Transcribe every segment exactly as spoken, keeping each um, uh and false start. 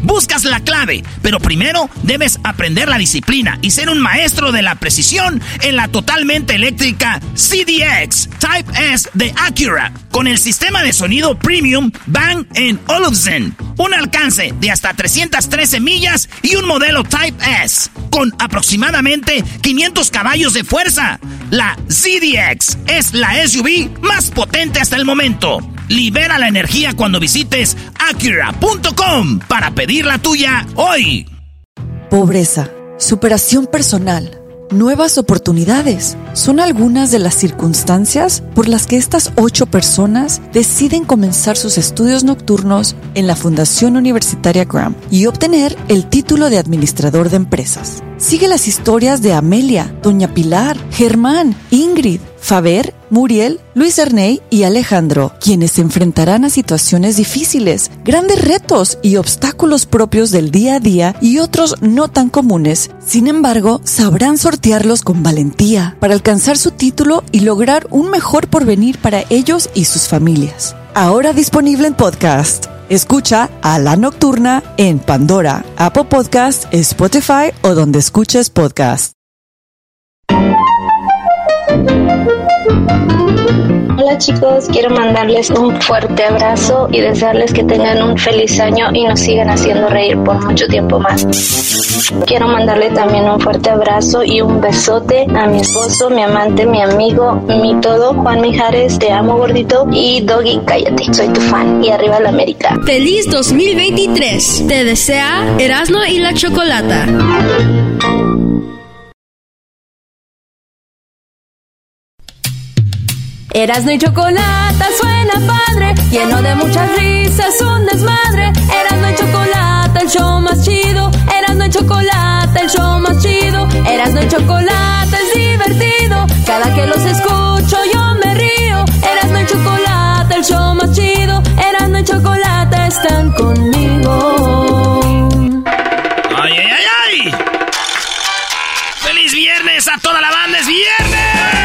buscas la clave, pero primero debes aprender la disciplina y ser un maestro de la precisión en la totalmente eléctrica C D X Type S de Acura, con el sistema de sonido Premium Bang and Olufsen, un alcance de hasta trescientas trece millas y un modelo Type S con aproximadamente quinientos caballos de fuerza. La Z D X es la S U V más potente hasta el momento. Libera la energía cuando visites Acura punto com para pedir la tuya hoy. Pobreza, superación personal, nuevas oportunidades son algunas de las circunstancias por las que estas ocho personas deciden comenzar sus estudios nocturnos en la Fundación Universitaria Graham y obtener el título de administrador de empresas. Sigue las historias de Amelia, Doña Pilar, Germán, Ingrid, Faber, Muriel, Luis Erney y Alejandro, quienes se enfrentarán a situaciones difíciles, grandes retos y obstáculos propios del día a día y otros no tan comunes. Sin embargo, sabrán sortearlos con valentía para alcanzar su título y lograr un mejor porvenir para ellos y sus familias. Ahora disponible en podcast. Escucha a La Nocturna en Pandora, Apple Podcast, Spotify o donde escuches podcast. Hola chicos, quiero mandarles un fuerte abrazo y desearles que tengan un feliz año y nos sigan haciendo reír por mucho tiempo más. Quiero mandarle también un fuerte abrazo y un besote a mi esposo, mi amante, mi amigo, mi todo, Juan Mijares, te amo gordito, y Doggy, cállate, soy tu fan y arriba la América. Feliz dos mil veintitrés, te desea Erasmo y la Chocolata. Erasmo y Chocolata suena padre, lleno de muchas risas, un desmadre. Erasmo y Chocolata, el show más chido. Erasmo y Chocolata, el show más chido. Erasmo y Chocolata es divertido, cada que los escucho yo me río. Erasmo y Chocolata, el show más chido. Erasmo y Chocolata están conmigo. ¡Ay, ay, ay, ay! ¡Feliz viernes a toda la banda! ¡Es viernes!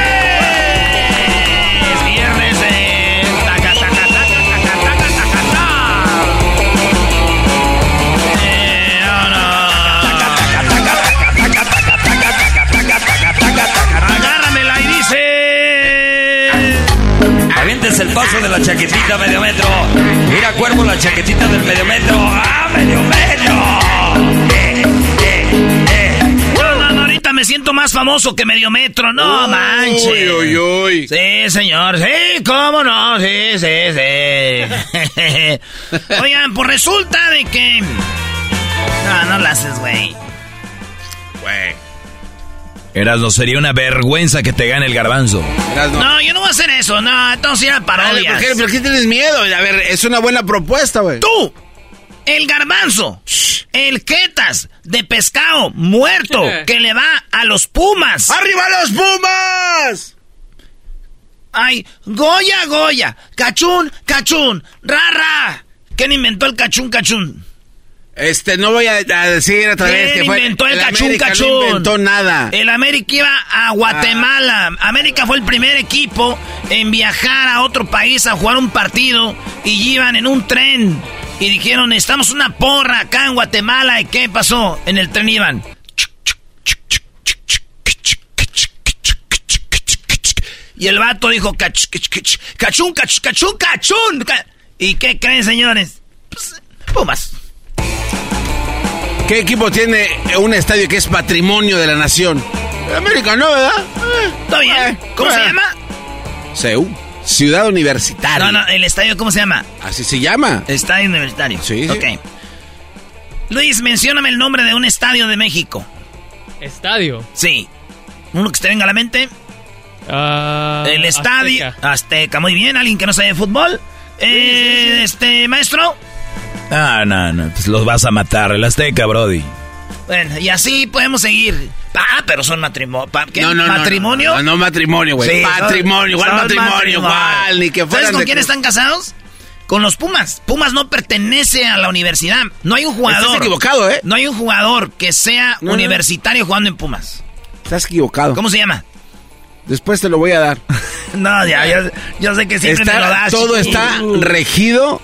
El paso de la chaquetita medio metro. Mira, Cuervo, la chaquetita del medio metro. ¡Ah, medio metro! Eh, eh, eh. No, no, no, ahorita me siento más famoso que medio metro. No, uy, manches. Uy, uy, uy. Sí, señor. Sí, cómo no. Sí, sí, sí. Oigan, pues resulta de que... No, no lo haces, güey. Güey. Erasmo, sería una vergüenza que te gane el garbanzo. Erasmo. No, yo no voy a hacer eso. No, entonces era parodias. ¿Por qué, ¿Por qué tienes miedo? A ver, es una buena propuesta, güey. Tú, el garbanzo, Shh. el Quetas de pescado muerto que le va a los Pumas. ¡Arriba los Pumas! Ay, Goya, Goya, cachún, cachún, rara. ¿Quién inventó el cachún, cachún? Este, no voy a, a decir otra vez que fue... inventó el, el cachún, América cachún? No inventó nada. El América iba a Guatemala. Ah. América fue el primer equipo en viajar a otro país a jugar un partido. Y iban en un tren. Y dijeron, necesitamos una porra acá en Guatemala. ¿Y qué pasó? En el tren iban... Y el vato dijo, cach, cach, cach, cachún, cach, cachún, cachún. ¿Y qué creen, señores? Pues, Pumas. ¿Qué equipo tiene un estadio que es patrimonio de la nación? América, ¿no, verdad? Eh, Está bien. Eh, ¿Cómo eh. se llama? C U, Ciudad Universitaria. No, no, el estadio, ¿cómo se llama? Así se llama. Estadio Universitario. Sí, sí. Ok. Luis, mencióname el nombre de un estadio de México. ¿Estadio? Sí. ¿Uno que te venga a la mente? Uh, el estadio... Azteca. Azteca, muy bien. ¿Alguien que no sabe de fútbol? Sí, eh, sí, sí. Este, maestro... Ah, no, no, pues los vas a matar, el Azteca, brody. Bueno, y así podemos seguir. Ah, pero son matrimonio. ¿Qué? No, no, ¿Matrimonio? No, no, no, no matrimonio, güey. Sí, patrimonio, igual matrimonio, matrimonio, igual, ni que fueran. ¿Sabes con de... quién están casados? Con los Pumas. Pumas no pertenece a la universidad. No hay un jugador. Estás equivocado, ¿eh? No hay un jugador que sea no, universitario jugando en Pumas. Estás equivocado. ¿Cómo se llama? Después te lo voy a dar. No, ya, yo, yo sé que siempre está, me lo das. Todo está regido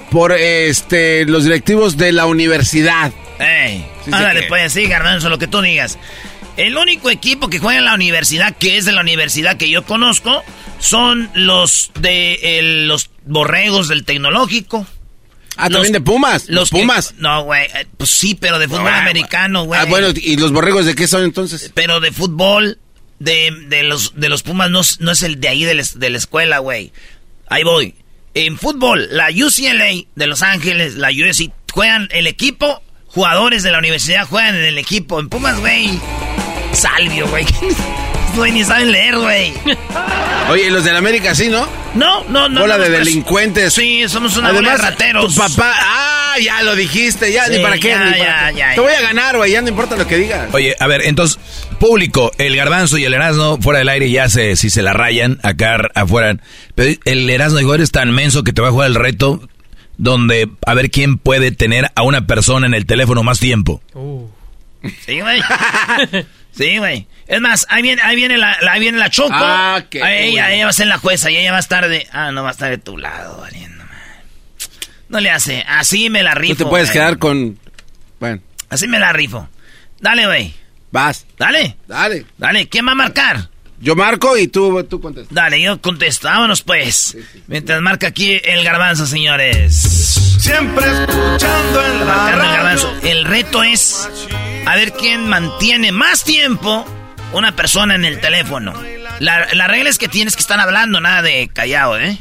por este los directivos de la universidad. Ey, Sí, ándale, sé que- pues sí, Garbanzo, lo que tú digas. El único equipo que juega en la universidad, que es de la universidad que yo conozco, son los de el- los borregos del tecnológico. Ah, Los- también de Pumas. Los que- Pumas. no, güey, eh, pues sí, pero de fútbol Ah, americano, güey. Ah, bueno, ¿y los borregos de qué son entonces? Pero de fútbol, de, de los de los Pumas no, es- no es el de ahí de la, de la escuela, güey. Ahí voy. En fútbol, la U C L A de Los Ángeles, la U S C, juegan el equipo, jugadores de la universidad juegan en el equipo. En Pumas, güey, Salvio, güey. Güey, ni saben leer, güey. Oye, ¿y los del América sí, no? No, no, no. Bola no, de pues, delincuentes. Sí, somos una bola de rateros. Tu papá, ah, ya lo dijiste, ya, Sí, ni para qué. ya, ni para ya, qué. ya, Te ya. voy a ganar, güey, ya no importa lo que digas. Oye, a ver, entonces, público, el Garbanzo y el Erasmo fuera del aire ya sé si se la rayan acá afuera. Pero el Erasmo dijo, eres tan menso que te va a jugar el reto donde a ver quién puede tener a una persona en el teléfono más tiempo. Uh. Sí, güey. Sí, güey. Es más, ahí viene, ahí viene la, la- ahí viene la Choco. Ah, qué Ahí ella, cool. ella va a ser la jueza y ella va a estar de... Ah, no va a estar de tu lado, valiendo, man. No le hace. Así me la rifo. Tú te puedes güey. quedar con... Bueno, Así me la rifo. Dale, güey. vas, Dale. dale. Dale. ¿Quién va a marcar? Yo marco y tú, tú contestas. Dale, yo contesto. Vámonos, pues. Mientras marca aquí el Garbanzo, señores. Siempre escuchando en la Marcando el radio. Garbanzo. El reto es a ver quién mantiene más tiempo una persona en el teléfono. La, la regla es que tienes que estar hablando, nada de callado, ¿eh?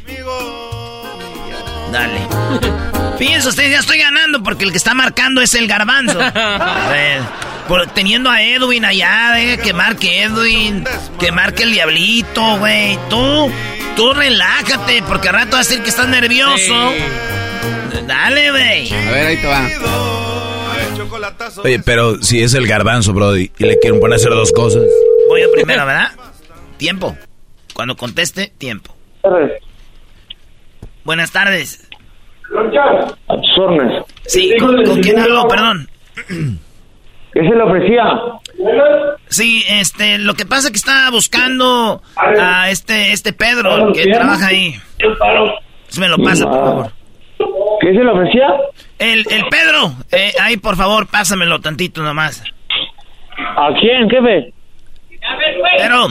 Dale. Fíjense ustedes, ya estoy ganando porque el que está marcando es el Garbanzo. A ver, por- teniendo a Edwin allá, eh, que marque Edwin, que marque el Diablito, güey. Tú, tú relájate porque al rato vas a decir que estás nervioso. Dale, güey. A ver, ahí te va. Oye, pero si es el Garbanzo, Brody, y le quieren poner a hacer dos cosas. Voy yo primero, ¿verdad? Tiempo. Cuando conteste, tiempo. Buenas tardes. A tus órdenes. Sí, ¿con, con quién hablo? Perdón. ¿Qué se le ofrecía? Sí, este, lo que pasa es que estaba buscando a este, este Pedro, que trabaja ahí. Si me lo pasa, por favor. ¿Qué se le ofrecía? El, el Pedro, eh, ahí por favor, pásamelo tantito nomás. ¿A quién, jefe? Pero,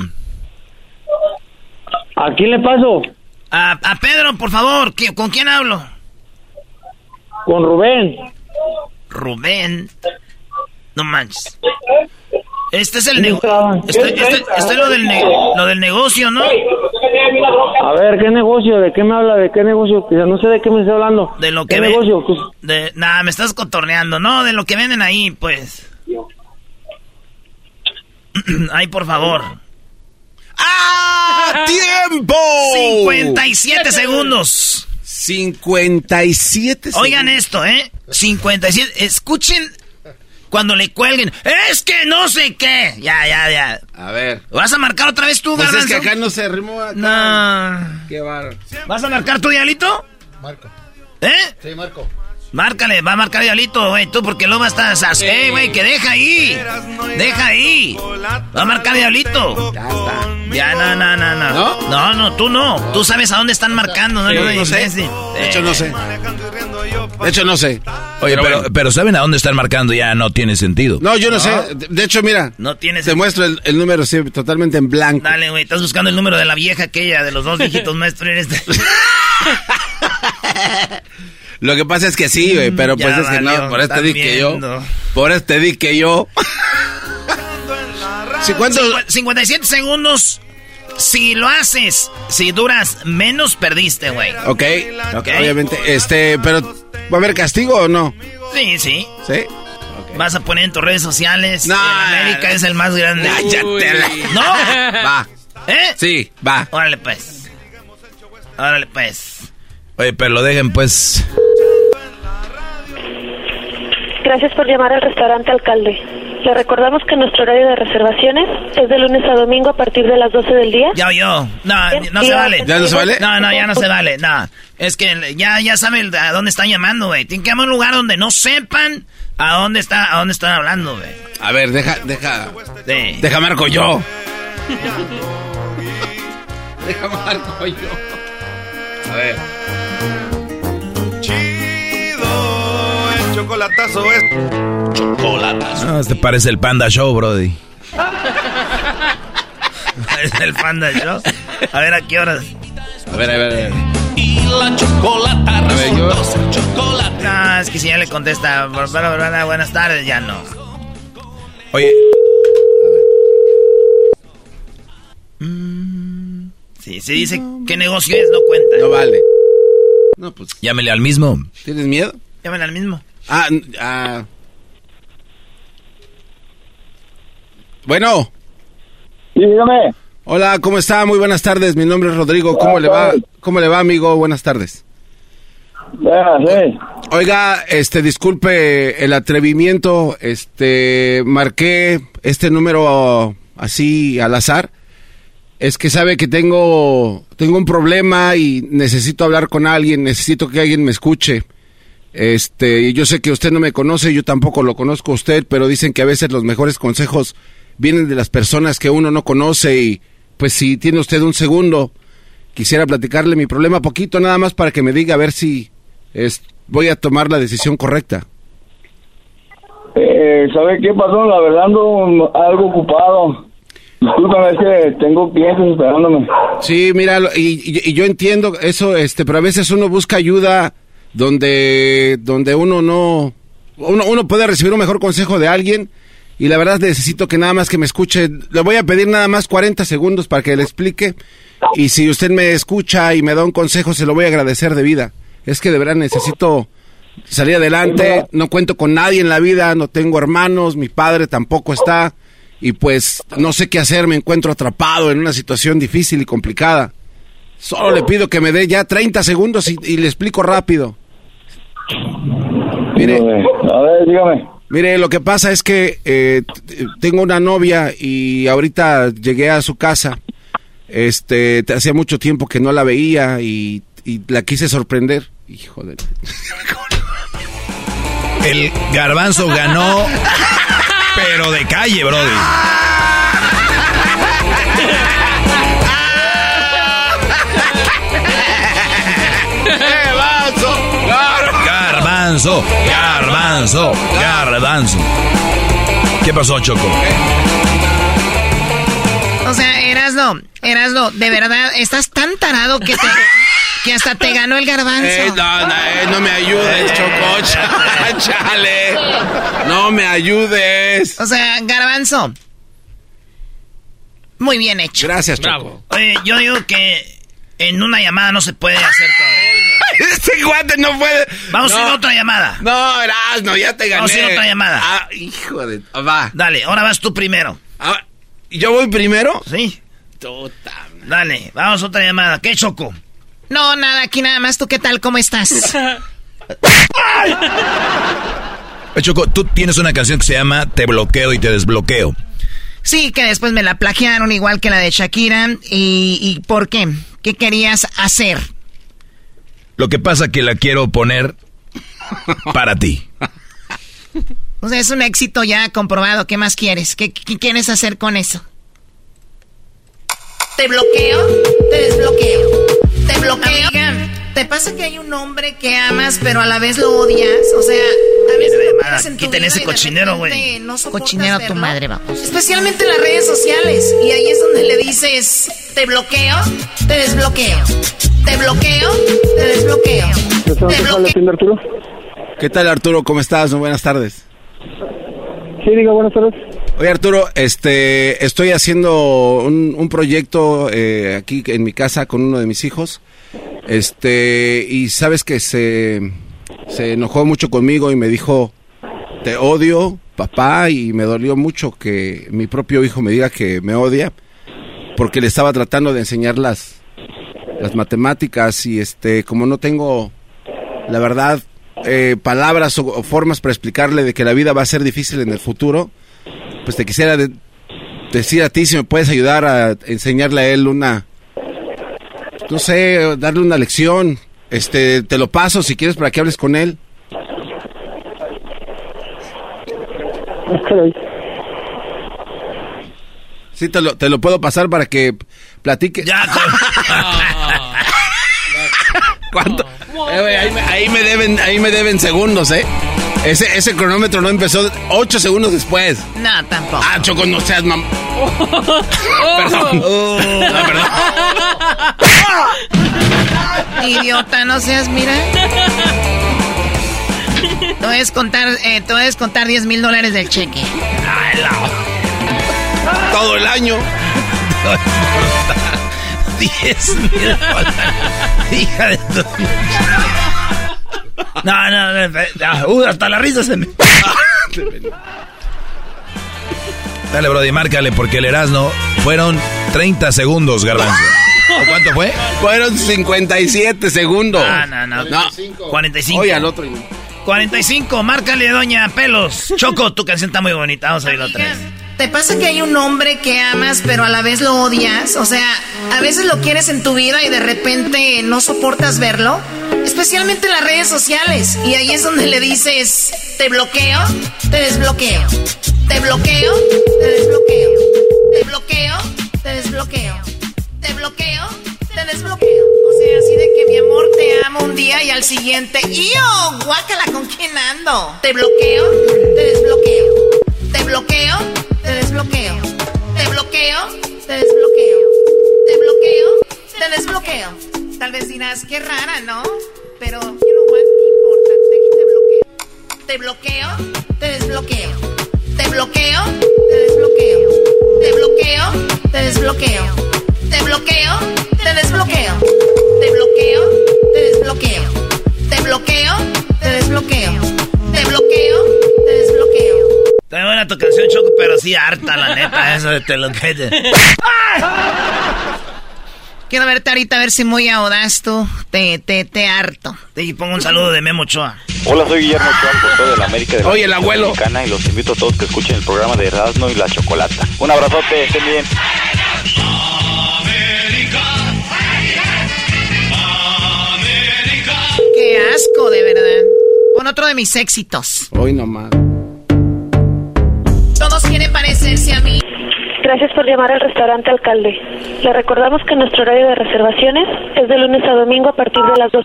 ¿A quién le paso? a, a Pedro, por favor, ¿qué- ¿con quién hablo? Con Rubén. Rubén. No manches. Este es el negocio. Este, este, este es lo del, ne- lo del negocio, ¿no? A ver, ¿qué negocio? ¿De qué me habla? ¿De qué negocio? O sea, no sé de qué me está hablando. De lo que ¿Qué ven- negocio? Pues, De, nada, me estás cotorneando, ¿no? De lo que venden ahí, pues. Ay, por favor. ¡Ah! ¡Tiempo! cincuenta y siete segundos. cincuenta y siete Oigan esto, ¿eh? cincuenta y siete. Escuchen cuando le cuelguen. Es que no sé qué. Ya, ya, ya. A ver. ¿Vas a marcar otra vez tú, Pues es Garbanzo? que acá no se rimó. Acá. No. Qué barro. ¿Vas a marcar tu Diablito? Marco. ¿Eh? Sí, Marco. Márcale, va a marcar Diablito, güey, tú, porque luego estás... ¡Eh, güey, que deja ahí! ¡Deja ahí! Va a marcar Diablito. Ya está. Ya, no, no, no, no. ¿No? No, no, tú no. Tú sabes a dónde están marcando, ¿no? Sí, No, no sé. sí. De hecho, no sé. De hecho, no sé. Oye, Pero pero, bueno. pero ¿saben a dónde están marcando? Ya no tiene sentido. No, yo no, No. sé. De de hecho, mira. No tienes... Te muestro el, el número, sí, totalmente en blanco. Dale, güey, estás buscando el número de la vieja aquella, de los dos dígitos maestros. Eres de- Lo que pasa es que sí, güey, pero Ya pues es que valió, no, por eso te están di que yo. viendo. Por eso te di que yo. ¿Sí, cuánto? Cincu- cincuenta y siete segundos. Si lo haces, si duras menos, perdiste, güey. Ok, Ok. obviamente. Este, pero ¿va a haber castigo o no? Sí, sí. Sí. Vas a poner en tus redes sociales. No, en América no. es el más grande. Cállate. No. Va. ¿Eh? Sí, va. Órale, pues. Órale, pues. Oye, pero lo dejen, pues... Gracias por llamar al restaurante Alcalde. Le recordamos que nuestro horario de reservaciones es de lunes a domingo a partir de las doce del día. Ya oyó. No, no se vale. ¿Ya no se vale? No, no, ya no se vale. No. Es que ya, ya saben a dónde están llamando, güey. Tienen que llamar a un lugar donde no sepan a dónde está, a dónde están hablando, güey. A ver, deja, deja. Sí. Deja marco yo. Deja marco yo. A ver. chocolatazo es chocolatazo. No, este parece el Panda Show, brody. ¿Es el Panda Show? A ver, ¿a qué horas? A ver, a ver, a ver. Y la chocolata resultó ser chocolate. No, es que si ya le contesta, buenas tardes, ya no. Oye. Mm, sí, se dice qué negocio es, no cuenta. No vale. No, pues. Llámele al mismo. ¿Tienes miedo? Llámale al mismo. Ah, ah. Bueno. Sí, dígame. Hola, ¿cómo está? Muy buenas tardes. Mi nombre es Rodrigo. ¿Cómo le va? ¿Cómo le va, amigo? Buenas tardes. Ya, sí. Oiga, este, disculpe el atrevimiento. Este, marqué este número así al azar. Es que sabe que tengo, tengo un problema y necesito hablar con alguien. Necesito que alguien me escuche. Este, yo sé que usted no me conoce, yo tampoco lo conozco a usted, pero dicen que a veces los mejores consejos vienen de las personas que uno no conoce y pues si tiene usted un segundo, quisiera platicarle mi problema poquito, nada más para que me diga a ver si es, voy a tomar la decisión correcta. Eh, ¿Sabe qué pasó? La verdad ando algo ocupado. Discúlpame, es que tengo clientes esperándome. Sí, mira, y, y, y yo entiendo eso, este, pero a veces uno busca ayuda donde, donde uno no, uno, uno puede recibir un mejor consejo de alguien. Y la verdad necesito que nada más que me escuche. Le voy a pedir nada más cuarenta segundos para que le explique. Y si usted me escucha y me da un consejo, se lo voy a agradecer de vida. Es que de verdad necesito salir adelante. No cuento con nadie en la vida, no tengo hermanos, mi padre tampoco está. Y pues no sé qué hacer, me encuentro atrapado en una situación difícil y complicada. Solo le pido que me dé ya treinta segundos y, y le explico rápido. Mire. A ver, dígame. Mire, lo que pasa es que eh, tengo una novia y ahorita llegué a su casa. Este, hacía mucho tiempo que no la veía y, y la quise sorprender. Hijo de... El Garbanzo ganó, pero de calle, brody. Garbanzo, garbanzo, garbanzo. ¿Qué pasó, Choco? O sea, Erasno, Erasno, de verdad, estás tan tarado que te, que hasta te ganó el garbanzo. Eh, no, no, eh, no me ayudes, Choco, chale. No me ayudes. O sea, garbanzo. Muy bien hecho. Gracias, Choco. Oye, yo digo que en una llamada no se puede hacer todo. Este guante no puede. Vamos no. a ir a otra llamada. No, Erasno, ya te gané. Vamos a ir a otra llamada. Ah, hijo de... Va. Dale, ahora vas tú primero. Ah, ¿yo voy primero? Sí. Tuta. Dale, vamos a otra llamada. ¿Qué, Choco? No, nada, aquí nada más. ¿Tú qué tal? ¿Cómo estás? Choco, tú tienes una canción que se llama Te bloqueo y te desbloqueo. Sí, que después me la plagiaron igual que la de Shakira. ¿Y, y por qué? ¿Qué querías hacer? Lo que pasa que la quiero poner para ti. O sea, es un éxito ya comprobado. ¿Qué más quieres? ¿Qué, qué quieres hacer con eso? ¿Te bloqueo? ¿Te desbloqueo? ¿Te bloqueo? Amiga, ¿te pasa que hay un hombre que amas pero a la vez lo odias? O sea, a veces lo tienes en tu quiten ese cochinero, güey. No cochinero tu madre, vamos. Especialmente en las redes sociales. Y ahí es donde le dices, ¿te bloqueo? ¿Te desbloqueo? ¿Te bloqueo? ¿Te desbloqueo? ¿Te bloqueo? Arturo? ¿Qué tal, Arturo? ¿Cómo estás? Buenas tardes. Sí, diga, buenas tardes. Oye, Arturo, este, estoy haciendo un, un proyecto eh, aquí en mi casa con uno de mis hijos. Este, y sabes que se, se enojó mucho conmigo y me dijo, te odio, papá, y me dolió mucho que mi propio hijo me diga que me odia, porque le estaba tratando de enseñar las, las matemáticas y este, como no tengo, la verdad, eh, palabras o, o formas para explicarle de que la vida va a ser difícil en el futuro, pues te quisiera de, decir a ti si me puedes ayudar a enseñarle a él una, no sé, darle una lección. Este, te lo paso si quieres para que hables con él. Sí, te lo, te lo puedo pasar para que platique. Ya, ¿Cuánto? Eh, wey, ahí, me, ahí me deben, ahí me deben segundos, ¿eh? Ese, ese cronómetro no empezó ocho segundos después. No, tampoco. Ah, Choco, no seas mam... Perdón. Oh. No, perdón. Idiota, no seas, mira. Te voy a descontar, eh, te voy a descontar diez mil dólares del cheque. Ay, la... Todo el año. diez mil dólares. Hija de tu... No, no, no, no. Uh, hasta la risa se me... Dale, Brody, márcale, porque el Erasmo fueron treinta segundos, Garbanzo. ¿O cuánto fue? Fueron cincuenta y siete segundos. Ah, no, no. no. cuarenta y cinco. Oye, al otro. cuarenta y cinco, márcale, doña Pelos. Choco, tu canción está muy bonita, vamos a oírla otra vez. ¿Te pasa que hay un hombre que amas pero a la vez lo odias? O sea, a veces lo quieres en tu vida y de repente no soportas verlo. Especialmente en las redes sociales. Y ahí es donde le dices, te bloqueo, te desbloqueo. Te bloqueo, te desbloqueo. Te bloqueo, te desbloqueo. Te bloqueo, te desbloqueo. O sea, así de que mi amor te amo un día y al siguiente, ¡iyo! Guácala, ¿con quién ando? Te bloqueo, te desbloqueo. Te bloqueo, te desbloqueo. Te bloqueo, te desbloqueo. Te bloqueo, te desbloqueo. Tal vez dirás, qué rara, ¿no? Pero, you know what, ¿qué importa? Te, te bloqueo. Te bloqueo, te desbloqueo. Te bloqueo, te desbloqueo. Te bloqueo, te desbloqueo. Te bloqueo, te desbloqueo. Te bloqueo, te desbloqueo. Te bloqueo, te desbloqueo. Te bloqueo, te desbloqueo. Está buena tu canción, Choco, pero sí harta, la neta, eso de te lo que... Quiero verte ahorita a ver si muy audaz tú. Te, te, te harto. Te pongo un saludo de Memo Ochoa. Hola, soy Guillermo Ochoa, portero de la América de la Oye, el abuelo. Mexicana, y los invito a todos que escuchen el programa de Erasmo y la Chocolata. Un abrazote, estén bien. Qué asco, de verdad. Pon otro de mis éxitos. Hoy nomás. Todos quieren parecerse a mí. Gracias por llamar al restaurante Alcalde. Le recordamos que nuestro horario de reservaciones es de lunes a domingo a partir de las dos.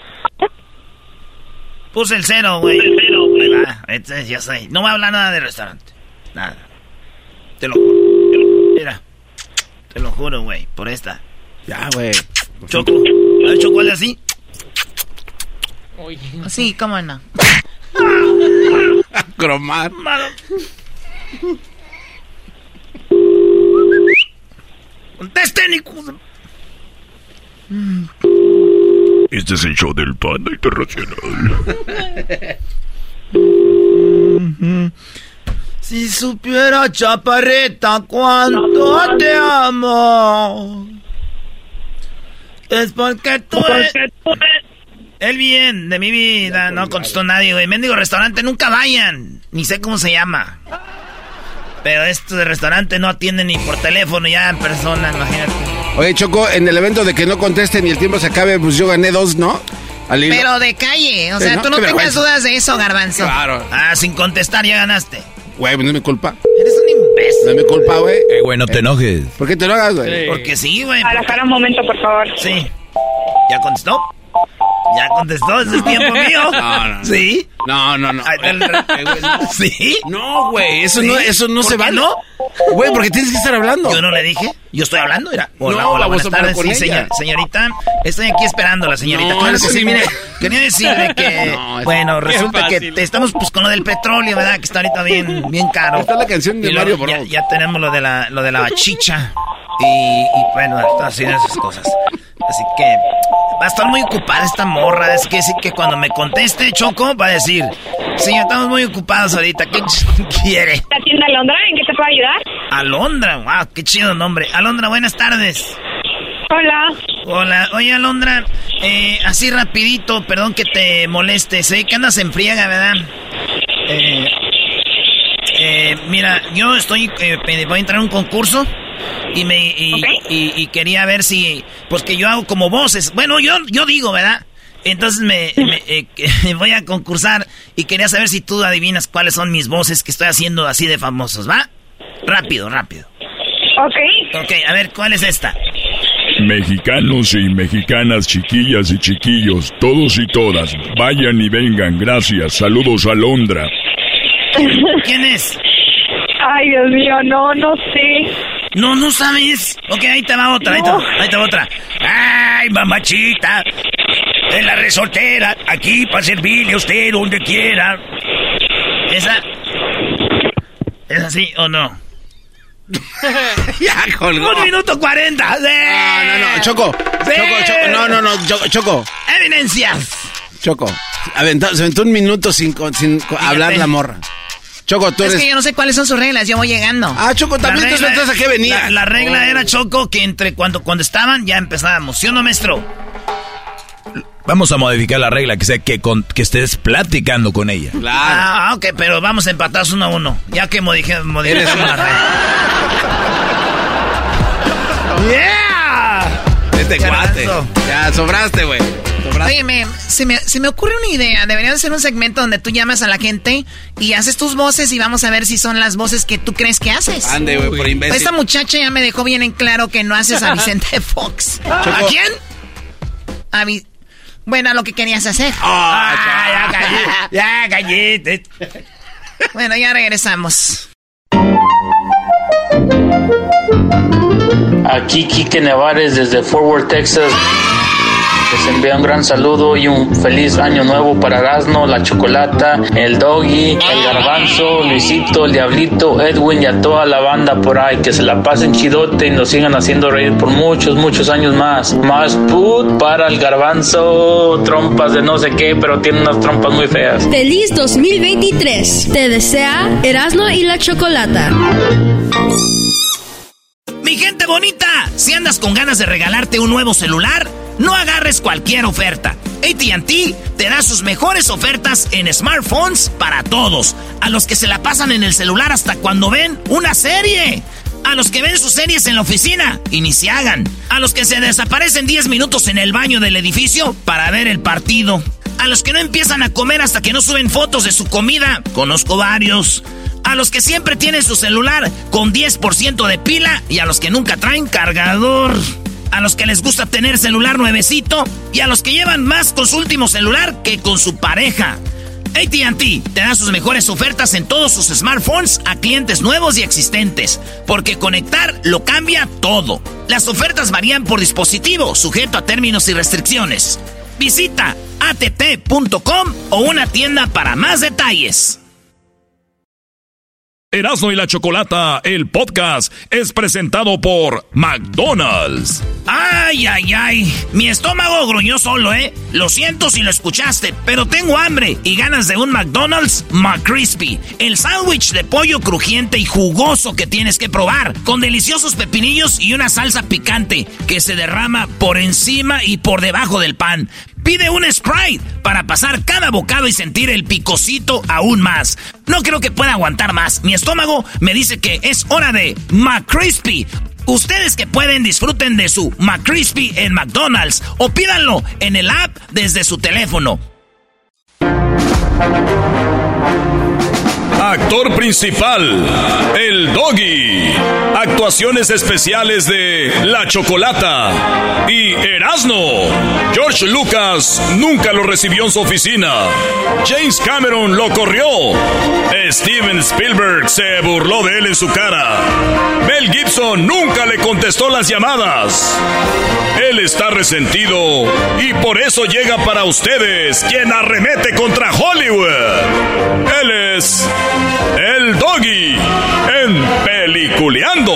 Puse el cero, güey. Puse el cero, güey. Este, ya sé. No voy a hablar nada de restaurante. Nada. Te lo juro. Te lo juro. Mira. Te lo juro, güey. Por esta. Ya, güey. Choco. ¿Has hecho cuál así? Sí, cómo no. Cromar. Malo. ¡Contesten, hijos! Este es el show del Panda Internacional. Si supiera, chaparrita, cuánto te amo, es porque tú eres el bien de mi vida. No contestó nadie, güey. Mendigo restaurante, nunca vayan. Ni sé cómo se llama. Pero esto de restaurante no atienden ni por teléfono, ya en persona, imagínate. Oye, Choco, en el evento de que no contesten y el tiempo se acabe, pues yo gané dos, ¿no? Al hilo. Pero de calle, o Sí, sea, ¿no? tú no Qué tengas vergüenza. dudas de eso, Garbanzo. Claro. Ah, sin contestar ya ganaste. Güey, no es mi culpa. Eres un imbécil. No es mi culpa, güey. Eh, güey, no te enojes. ¿Por qué te lo hagas, güey? Sí. Porque sí, güey. Para dejar un momento, por favor. Sí. ¿Ya contestó? ¿Ya contestó? ¿Ese es tiempo mío? No, no, no. ¿Sí? No, no, no. Ahí está el re- Eh, güey, no. ¿Sí? No, güey, eso ¿Sí? no, eso no ¿Por se qué vale. no? Güey, porque tienes que estar hablando. Yo no le dije. Yo estoy hablando, era. Hola, No, hola, vamos buenas a hablar tardes. con Sí, ella. señor, señorita. Estoy aquí esperando a la señorita. No, Claro eso que sí, no. mire. Quería decirle que... No, eso- bueno, resulta que fácil. te- estamos pues con lo del petróleo, ¿verdad? Que está ahorita bien, bien caro. Está la canción de Y luego Mario ya, Bros. ya tenemos lo de la, lo de la chicha. Y, y bueno, está haciendo esas cosas. Así que va a estar muy ocupada esta morra. Es que sí que cuando me conteste, Choco, va a decir... Señor, estamos muy ocupados ahorita. ¿Qué ch- quiere? ¿La tienda Alondra? ¿En qué te puedo ayudar? Alondra, wow, qué chido nombre. Alondra, buenas tardes. Hola. Hola, oye Alondra, eh, así rapidito, perdón que te moleste, sé que andas en friega, ¿verdad? Eh, eh, mira, yo estoy, eh, voy a entrar a un concurso y me y, Okay. y, y quería ver si, pues que yo hago como voces, bueno, yo yo digo, ¿verdad? Entonces me, me eh, que voy a concursar y quería saber si tú adivinas cuáles son mis voces que estoy haciendo así de famosos, ¿va? Rápido, rápido. Ok. Ok, a ver, ¿cuál es esta? Mexicanos y mexicanas, chiquillas y chiquillos, todos y todas, vayan y vengan, gracias. Saludos a Londra. ¿Quién es? Ay, Dios mío, no, no sé. No, no sabes. Ok, ahí te va otra, no. ahí, te va, ahí te va otra. Ay, mamachita, en la resoltera, aquí para servirle a usted donde quiera. ¿Esa? ¿Es así o no? Ya colgó. Un minuto cuarenta. ¡Sí! No, no, no, Choco. ¡Sí! Choco, Choco, no, no, no, Choco. Choco. Evidencias. Choco. Aventó, se aventó un minuto sin, sin hablar la morra. Choco, tú eres... Es que yo no sé cuáles son sus reglas, yo voy llegando. Ah, Choco, también tú sabes a qué venía. La, la regla oh. era, Choco, que entre cuando, cuando estaban ya empezábamos. ¿Sí o no, maestro? Vamos a modificar la regla, que sea que, con, que estés platicando con ella. Claro. Ah, ok, pero vamos empatados uno a uno. Ya que modificamos modific la regla. ¡Yeah! Este cuate. Ya, sobraste, güey. Oye, me, se, me, se me ocurre una idea. Deberíamos hacer un segmento donde tú llamas a la gente y haces tus voces y vamos a ver si son las voces que tú crees que haces. Ande, güey, por imbécil. Esta muchacha ya me dejó bien en claro que no haces a Vicente Fox. Choco. ¿A quién? A vi... Bueno, a lo que querías hacer. Oh, ah, ya callé, ya callé. Bueno, ya regresamos. Aquí Quique Nevares desde Fort Worth, Texas. Les envía un gran saludo y un feliz año nuevo para Erasmo, la Chocolata, el Doggy, el Garbanzo, Luisito, el Diablito, Edwin y a toda la banda por ahí. Que se la pasen chidote y nos sigan haciendo reír por muchos, muchos años más. Más put para el Garbanzo, trompas de no sé qué, pero tiene unas trompas muy feas. Feliz dos mil veintitrés. Te desea Erasmo y la Chocolata. Mi gente bonita, si andas con ganas de regalarte un nuevo celular, no agarres cualquier oferta. A T and T te da sus mejores ofertas en smartphones para todos. A los que se la pasan en el celular hasta cuando ven una serie. A los que ven sus series en la oficina y ni se hagan. A los que se desaparecen diez minutos en el baño del edificio para ver el partido. A los que no empiezan a comer hasta que no suben fotos de su comida. Conozco varios. A los que siempre tienen su celular con diez por ciento de pila y a los que nunca traen cargador. A los que les gusta tener celular nuevecito y a los que llevan más con su último celular que con su pareja. A T and T te da sus mejores ofertas en todos sus smartphones a clientes nuevos y existentes, porque conectar lo cambia todo. Las ofertas varían por dispositivo, sujeto a términos y restricciones. Visita A T T punto com o una tienda para más detalles. Erasmo y la Chocolata, el podcast, es presentado por McDonald's. Ay, ay, ay. Mi estómago gruñó solo, ¿eh? Lo siento si lo escuchaste, pero tengo hambre y ganas de un McDonald's McCrispy. El sándwich de pollo crujiente y jugoso que tienes que probar, con deliciosos pepinillos y una salsa picante que se derrama por encima y por debajo del pan. Pide un Sprite para pasar cada bocado y sentir el picocito aún más. No creo que pueda aguantar más. Mi estómago me dice que es hora de McCrispy. Ustedes que pueden, disfruten de su McCrispy en McDonald's o pídanlo en el app desde su teléfono. Actor principal, el Doggy. Actuaciones especiales de La Chocolata y Erasmo. George Lucas nunca lo recibió en su oficina. James Cameron lo corrió. Steven Spielberg se burló de él en su cara. Mel Gibson nunca le contestó las llamadas. Él está resentido y por eso llega para ustedes quien arremete contra Hollywood. Él es el Doggy en Peliculeando.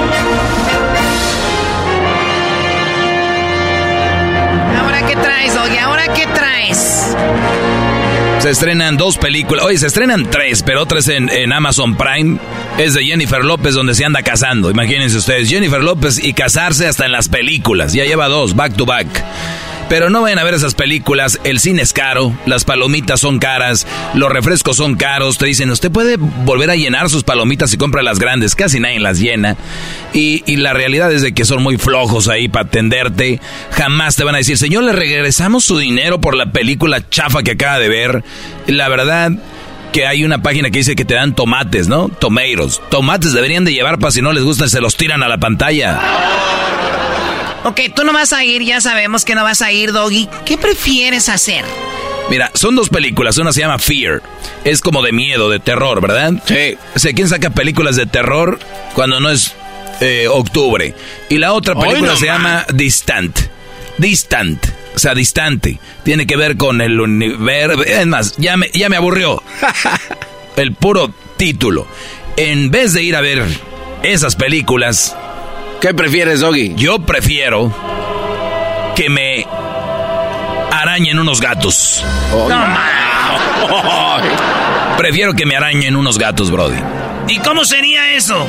¿Ahora qué traes, Doggy? ¿Ahora qué traes? Se estrenan dos películas. Oye, se estrenan tres, pero otras en, en Amazon Prime. Es de Jennifer López, donde se anda casando. Imagínense ustedes, Jennifer López y casarse hasta en las películas. Ya lleva dos, back to back. Pero no vayan a ver esas películas, el cine es caro, las palomitas son caras, los refrescos son caros, te dicen, usted puede volver a llenar sus palomitas y compra las grandes, casi nadie las llena. Y, y la realidad es de que son muy flojos ahí para atenderte, jamás te van a decir, señor, le regresamos su dinero por la película chafa que acaba de ver. La verdad que hay una página que dice que te dan tomates, ¿no? Tomatoes. Tomates deberían de llevar para si no les gustan, se los tiran a la pantalla. Ok, tú no vas a ir, ya sabemos que no vas a ir, Doggy. ¿Qué prefieres hacer? Mira, son dos películas. Una se llama Fear. Es como de miedo, de terror, ¿verdad? Sí. O sea, ¿quién saca películas de terror cuando no es eh, octubre? Y la otra película no se man. llama Distant. Distant. O sea, distante. Tiene que ver con el universo. Es más, ya me, ya me aburrió. El puro título. En vez de ir a ver esas películas... ¿Qué prefieres, Doggy? Yo prefiero que me arañen unos gatos. Oh, no, no. Prefiero que me arañen unos gatos, brody. ¿Y cómo sería eso?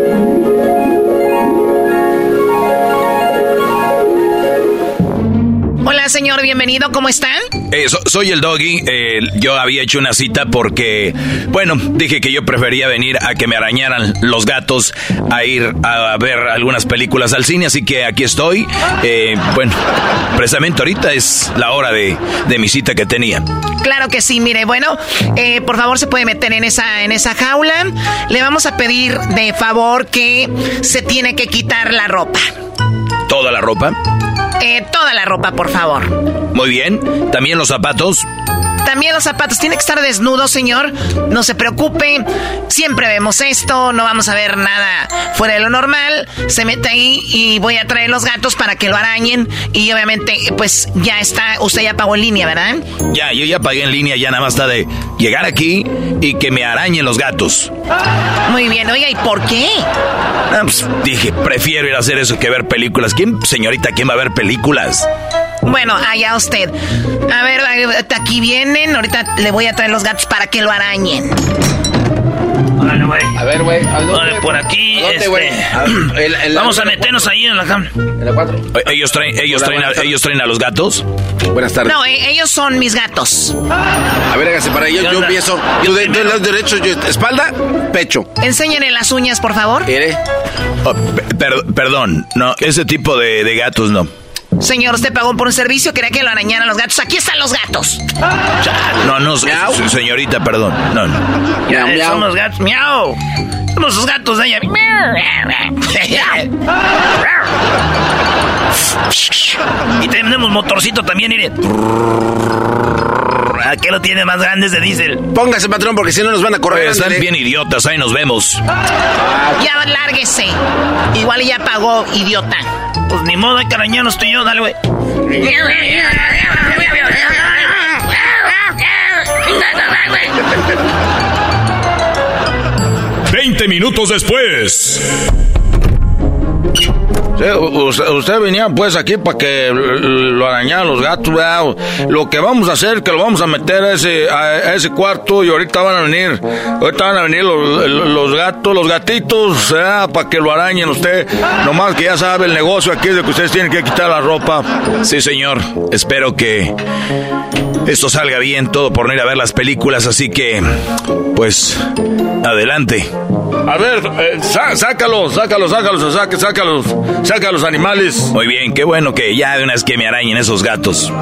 Hola, señor, bienvenido, ¿cómo están? Eh, so, soy el Doggy, eh, yo había hecho una cita porque, bueno, dije que yo prefería venir a que me arañaran los gatos a ir a ver algunas películas al cine, así que aquí estoy. Eh, bueno, precisamente ahorita es la hora de, de mi cita que tenía. Claro que sí, mire, bueno, eh, por favor se puede meter en esa, en esa jaula. Le vamos a pedir de favor que se tiene que quitar la ropa. ¿Toda la ropa? Eh, toda la ropa, por favor. Muy bien. ¿También los zapatos? También los zapatos. Tiene que estar desnudo, señor. No se preocupe. Siempre vemos esto. No vamos a ver nada fuera de lo normal. Se mete ahí y voy a traer los gatos para que lo arañen. Y obviamente, pues ya está. Usted ya pagó en línea, ¿verdad? Ya, yo ya pagué en línea. Ya nada más está de llegar aquí y que me arañen los gatos. Muy bien. Oiga, ¿y por qué? Ah, pues, dije, prefiero ir a hacer eso que ver películas. ¿Quién, señorita, quién va a ver películas? Bueno, allá usted. A ver, aquí vienen. Ahorita le voy a traer los gatos para que lo arañen. Órale, güey. A ver, güey. Órale, por aquí. Este, el, el, vamos a meternos ahí en la cama. En la cuatro. ¿Ellos traen, ellos, traen a, ¿Ellos traen a los gatos? Buenas tardes. No, eh, ellos son mis gatos. A ver, hágase para ellos. Yo empiezo. Yo de, de los derechos, yo, espalda, pecho. Enséñenle las uñas, por favor. ¿Quiere? Oh, per, perdón, no, ese tipo de, de gatos no. Señor, usted pagó por un servicio, quería que lo arañaran los gatos. Aquí están los gatos. No, no, miau. Señorita, perdón. No, no. Miau, miau. Son los gatos, miau. Somos los gatos de ella. Y tenemos motorcito también, mire. ¿Qué lo tiene más grande de diésel? Póngase, patrón, porque si no nos van a correr. Pues están bien idiotas, ahí nos vemos. Ya, lárguese. Igual ya pagó, idiota. Pues ni modo, hay que arañarnos tú y yo, dale, güey. Veinte minutos después. Sí, usted, usted venía pues aquí para que lo arañaran los gatos, ¿verdad? Lo que vamos a hacer es que lo vamos a meter a ese, a, a ese cuarto y ahorita van a venir, ahorita van a venir los, los gatos, los gatitos, ¿verdad? Para que lo arañen usted. Nomás que ya sabe, el negocio aquí es de que ustedes tienen que quitar la ropa. Sí, señor. Espero que esto salga bien, todo por no ir a ver las películas, así que, pues, adelante. A ver, eh, sá, sácalos, sácalos, sácalos, sácalos, sácalos, saca los animales. Muy bien, qué bueno que ya de una vez que me arañen esos gatos.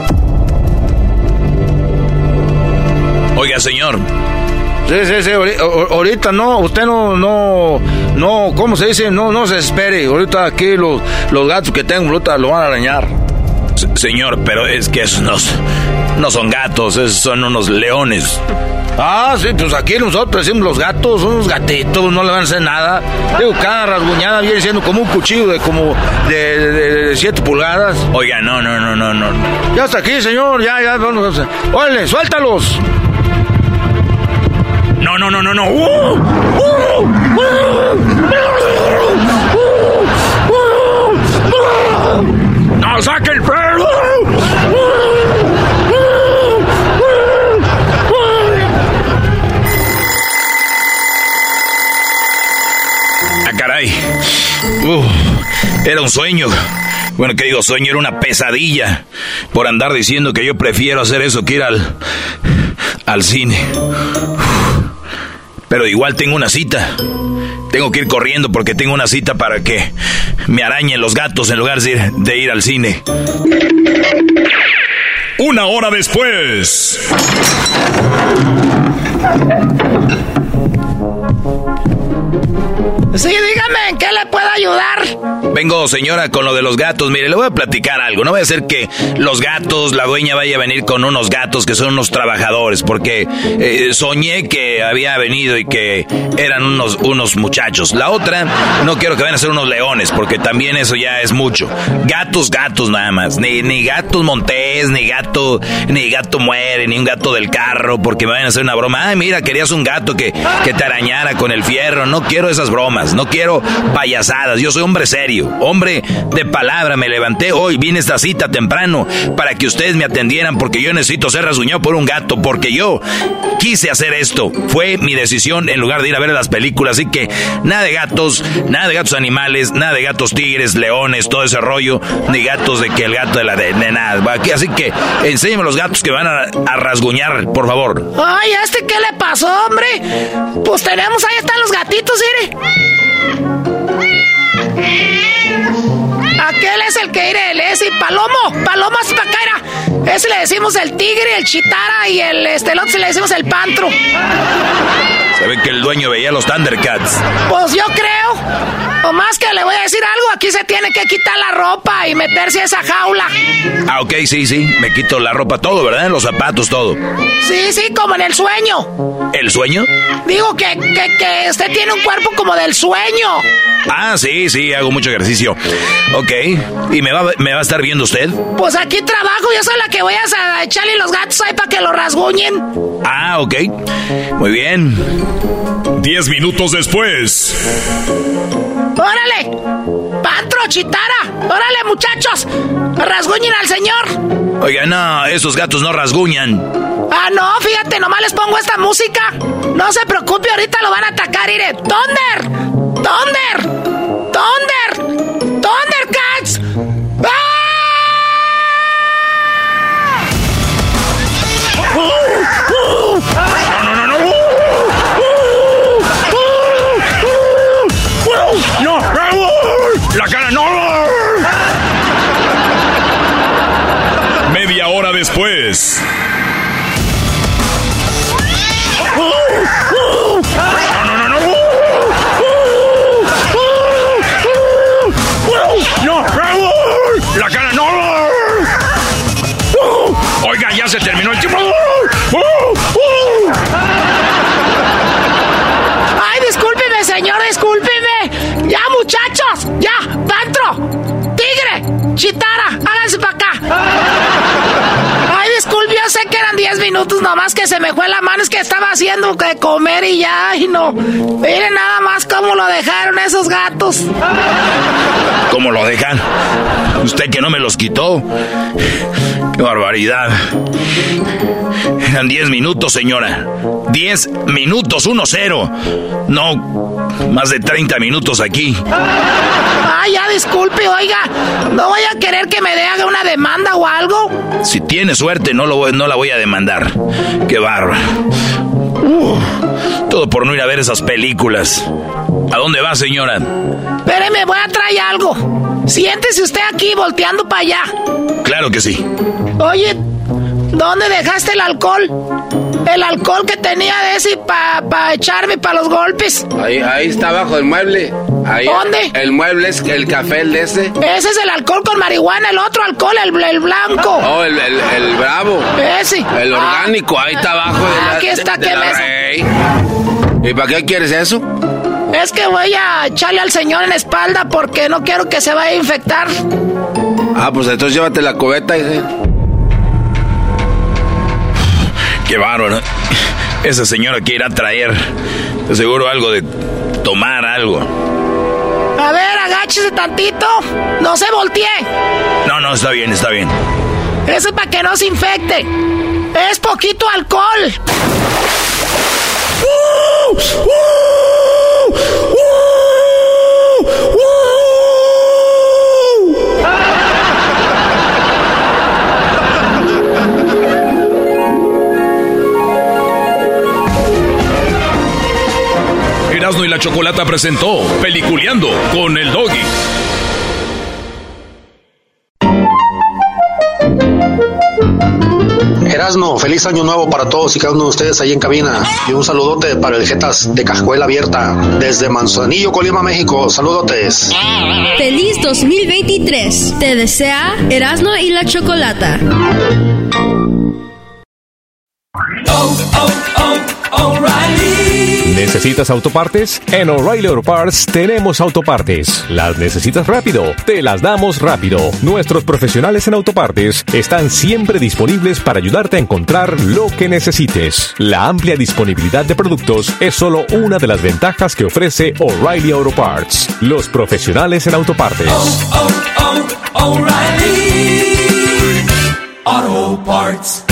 Oiga, señor. Sí, sí, sí, ahorita no, usted no, no, no, ¿cómo se dice? No, no se espere, ahorita aquí los, los gatos que tengo, ahorita lo van a arañar. S- señor, pero es que esos no, no son gatos, esos son unos leones. Ah, sí, pues aquí nosotros decimos los gatos, son unos gatitos, no le van a hacer nada. Digo, cada rasguñada viene siendo como un cuchillo de como de, de, de siete pulgadas. Oiga, no, no, no, no, no. Ya está aquí, señor, ya, ya, vamos. Órale, suéltalos. No, no, no, no, no. Uh, uh, uh, no, saque el perro. Ah, caray. Uh, era un sueño. Bueno, ¿qué digo? Sueño, era una pesadilla por andar diciendo que yo prefiero hacer eso que ir al, al cine. Pero igual tengo una cita. Tengo que ir corriendo porque tengo una cita para que me arañen los gatos en lugar de ir, de ir al cine. Una hora después. Sí, dígame, ¿en qué le puedo ayudar? Vengo, señora, con lo de los gatos. Mire, le voy a platicar algo. No voy a hacer que los gatos, la dueña vaya a venir con unos gatos que son unos trabajadores, porque eh, soñé que había venido y que eran unos, unos muchachos. La otra, no quiero que vayan a ser unos leones, porque también eso ya es mucho. Gatos, gatos nada más. Ni, ni gatos montés, ni gato, ni gato muere, ni un gato del carro, porque me vayan a hacer una broma. Ay, mira, querías un gato que, que te arañara con el fierro. No quiero esas bromas, no quiero payasadas. Yo soy hombre serio, hombre de palabra. Me levanté hoy, vine a esta cita temprano para que ustedes me atendieran, porque yo necesito ser rasguñado por un gato, porque yo quise hacer esto. Fue mi decisión en lugar de ir a ver las películas. Así que nada de gatos, nada de gatos animales, nada de gatos tigres, leones, todo ese rollo, ni gatos de que el gato de la de, de nada. Así que enséñame los gatos que van a, a rasguñar, por favor. Ay, ¿a este qué le pasó, hombre? Pues tenemos, ahí están los gatitos, mire. Aquel es el que iré, el ese Palomo, Palomas para acá era. Ese le decimos el tigre, el chitara y el este, el otro le decimos el pantro. Se ve que el dueño veía los Thundercats. Pues yo creo. O más que le voy a decir algo, aquí se tiene que quitar la ropa y meterse a esa jaula. Ah, ok, sí, sí, me quito la ropa, todo, ¿verdad? Los zapatos, todo. Sí, sí, como en el sueño. ¿El sueño? Digo que, que, que usted tiene un cuerpo como del sueño. Ah, sí, sí, hago mucho ejercicio. Ok, ¿y me va, me va a estar viendo usted? Pues aquí trabajo, yo soy la que voy a echarle los gatos ahí para que lo rasguñen. Ah, ok, muy bien. Diez minutos después. ¡Órale! ¡Pantro, chitara! ¡Órale, muchachos! ¡Rasguñen al señor! Oiga, no, esos gatos no rasguñan. Ah, no, fíjate, nomás les pongo esta música. No se preocupe, ahorita lo van a atacar, iré. ¡Thunder! ¡Thunder! ¡Thunder! ¡Thundercats! ¡Ah! ¡No, no, no, no! ¡No! ¡La cara no! Media hora después. ¡No, no, no, no! ¡No! ¡La cara no! Oiga, ya se terminó el tiempo. ¡Ay, discúlpeme, señor, discúlpeme! ¡Ya, muchachos! ¡Ya! ¡Pantro! ¡Tigre! ¡Chitara! ¡Háganse para acá! ¡Ay, disculpe! Yo sé que eran diez minutos nomás que se me fue la mano. Es que estaba haciendo que comer y ya. ¡Ay, no! Miren nada más cómo lo dejaron esos gatos. ¿Cómo lo dejan? Usted que no me los quitó. ¡Qué barbaridad! Eran diez minutos, señora. Diez minutos, uno cero. No, más de treinta minutos aquí. Ay, ya disculpe, oiga. ¿No voy a querer que me dé haga una demanda o algo? Si tiene suerte, no, lo voy, no la voy a demandar. ¡Qué bárbaro! Uh, todo por no ir a ver esas películas. ¿A dónde va, señora? Espéreme, voy a traer algo. Siéntese usted aquí, volteando para allá. Claro que sí. Oye, ¿dónde dejaste el alcohol? El alcohol que tenía de ese para pa echarme para los golpes. Ahí, ahí está abajo el mueble. Ahí, ¿dónde? El mueble es el café, el de ese. Ese es el alcohol con marihuana, el otro alcohol, el, el blanco. Oh, el, el, el bravo. Ese. El orgánico, ah, ahí está abajo de la, aquí está, de, que de la Rey. ¿Y para qué quieres eso? Es que voy a echarle al señor en la espalda porque no quiero que se vaya a infectar. Ah, pues entonces llévate la cubeta y... Qué bárbaro. Esa señora quiere ir a traer, de seguro, algo de tomar, algo. A ver, agáchese tantito. No se voltee. No, no, está bien, está bien. Eso es para que no se infecte. Es poquito alcohol. ¡Uh! ¡Uh! ¡Uh! ¡Uh! Erasmo y la Chocolata presentó Peliculeando con el Doggy. Erasmo, feliz año nuevo para todos y cada uno de ustedes ahí en cabina. Y un saludote para el Jetas de Cajuela Abierta, desde Manzanillo, Colima, México. Saludotes. Feliz dos mil veintitrés. Te desea Erasmo y la Chocolata. Oh, oh, oh, O'Reilly. ¿Necesitas autopartes? En O'Reilly Auto Parts tenemos autopartes. ¿Las necesitas rápido? Te las damos rápido. Nuestros profesionales en autopartes están siempre disponibles para ayudarte a encontrar lo que necesites. La amplia disponibilidad de productos es solo una de las ventajas que ofrece O'Reilly Auto Parts. Los profesionales en autopartes. Oh, oh, oh, O'Reilly Auto Parts.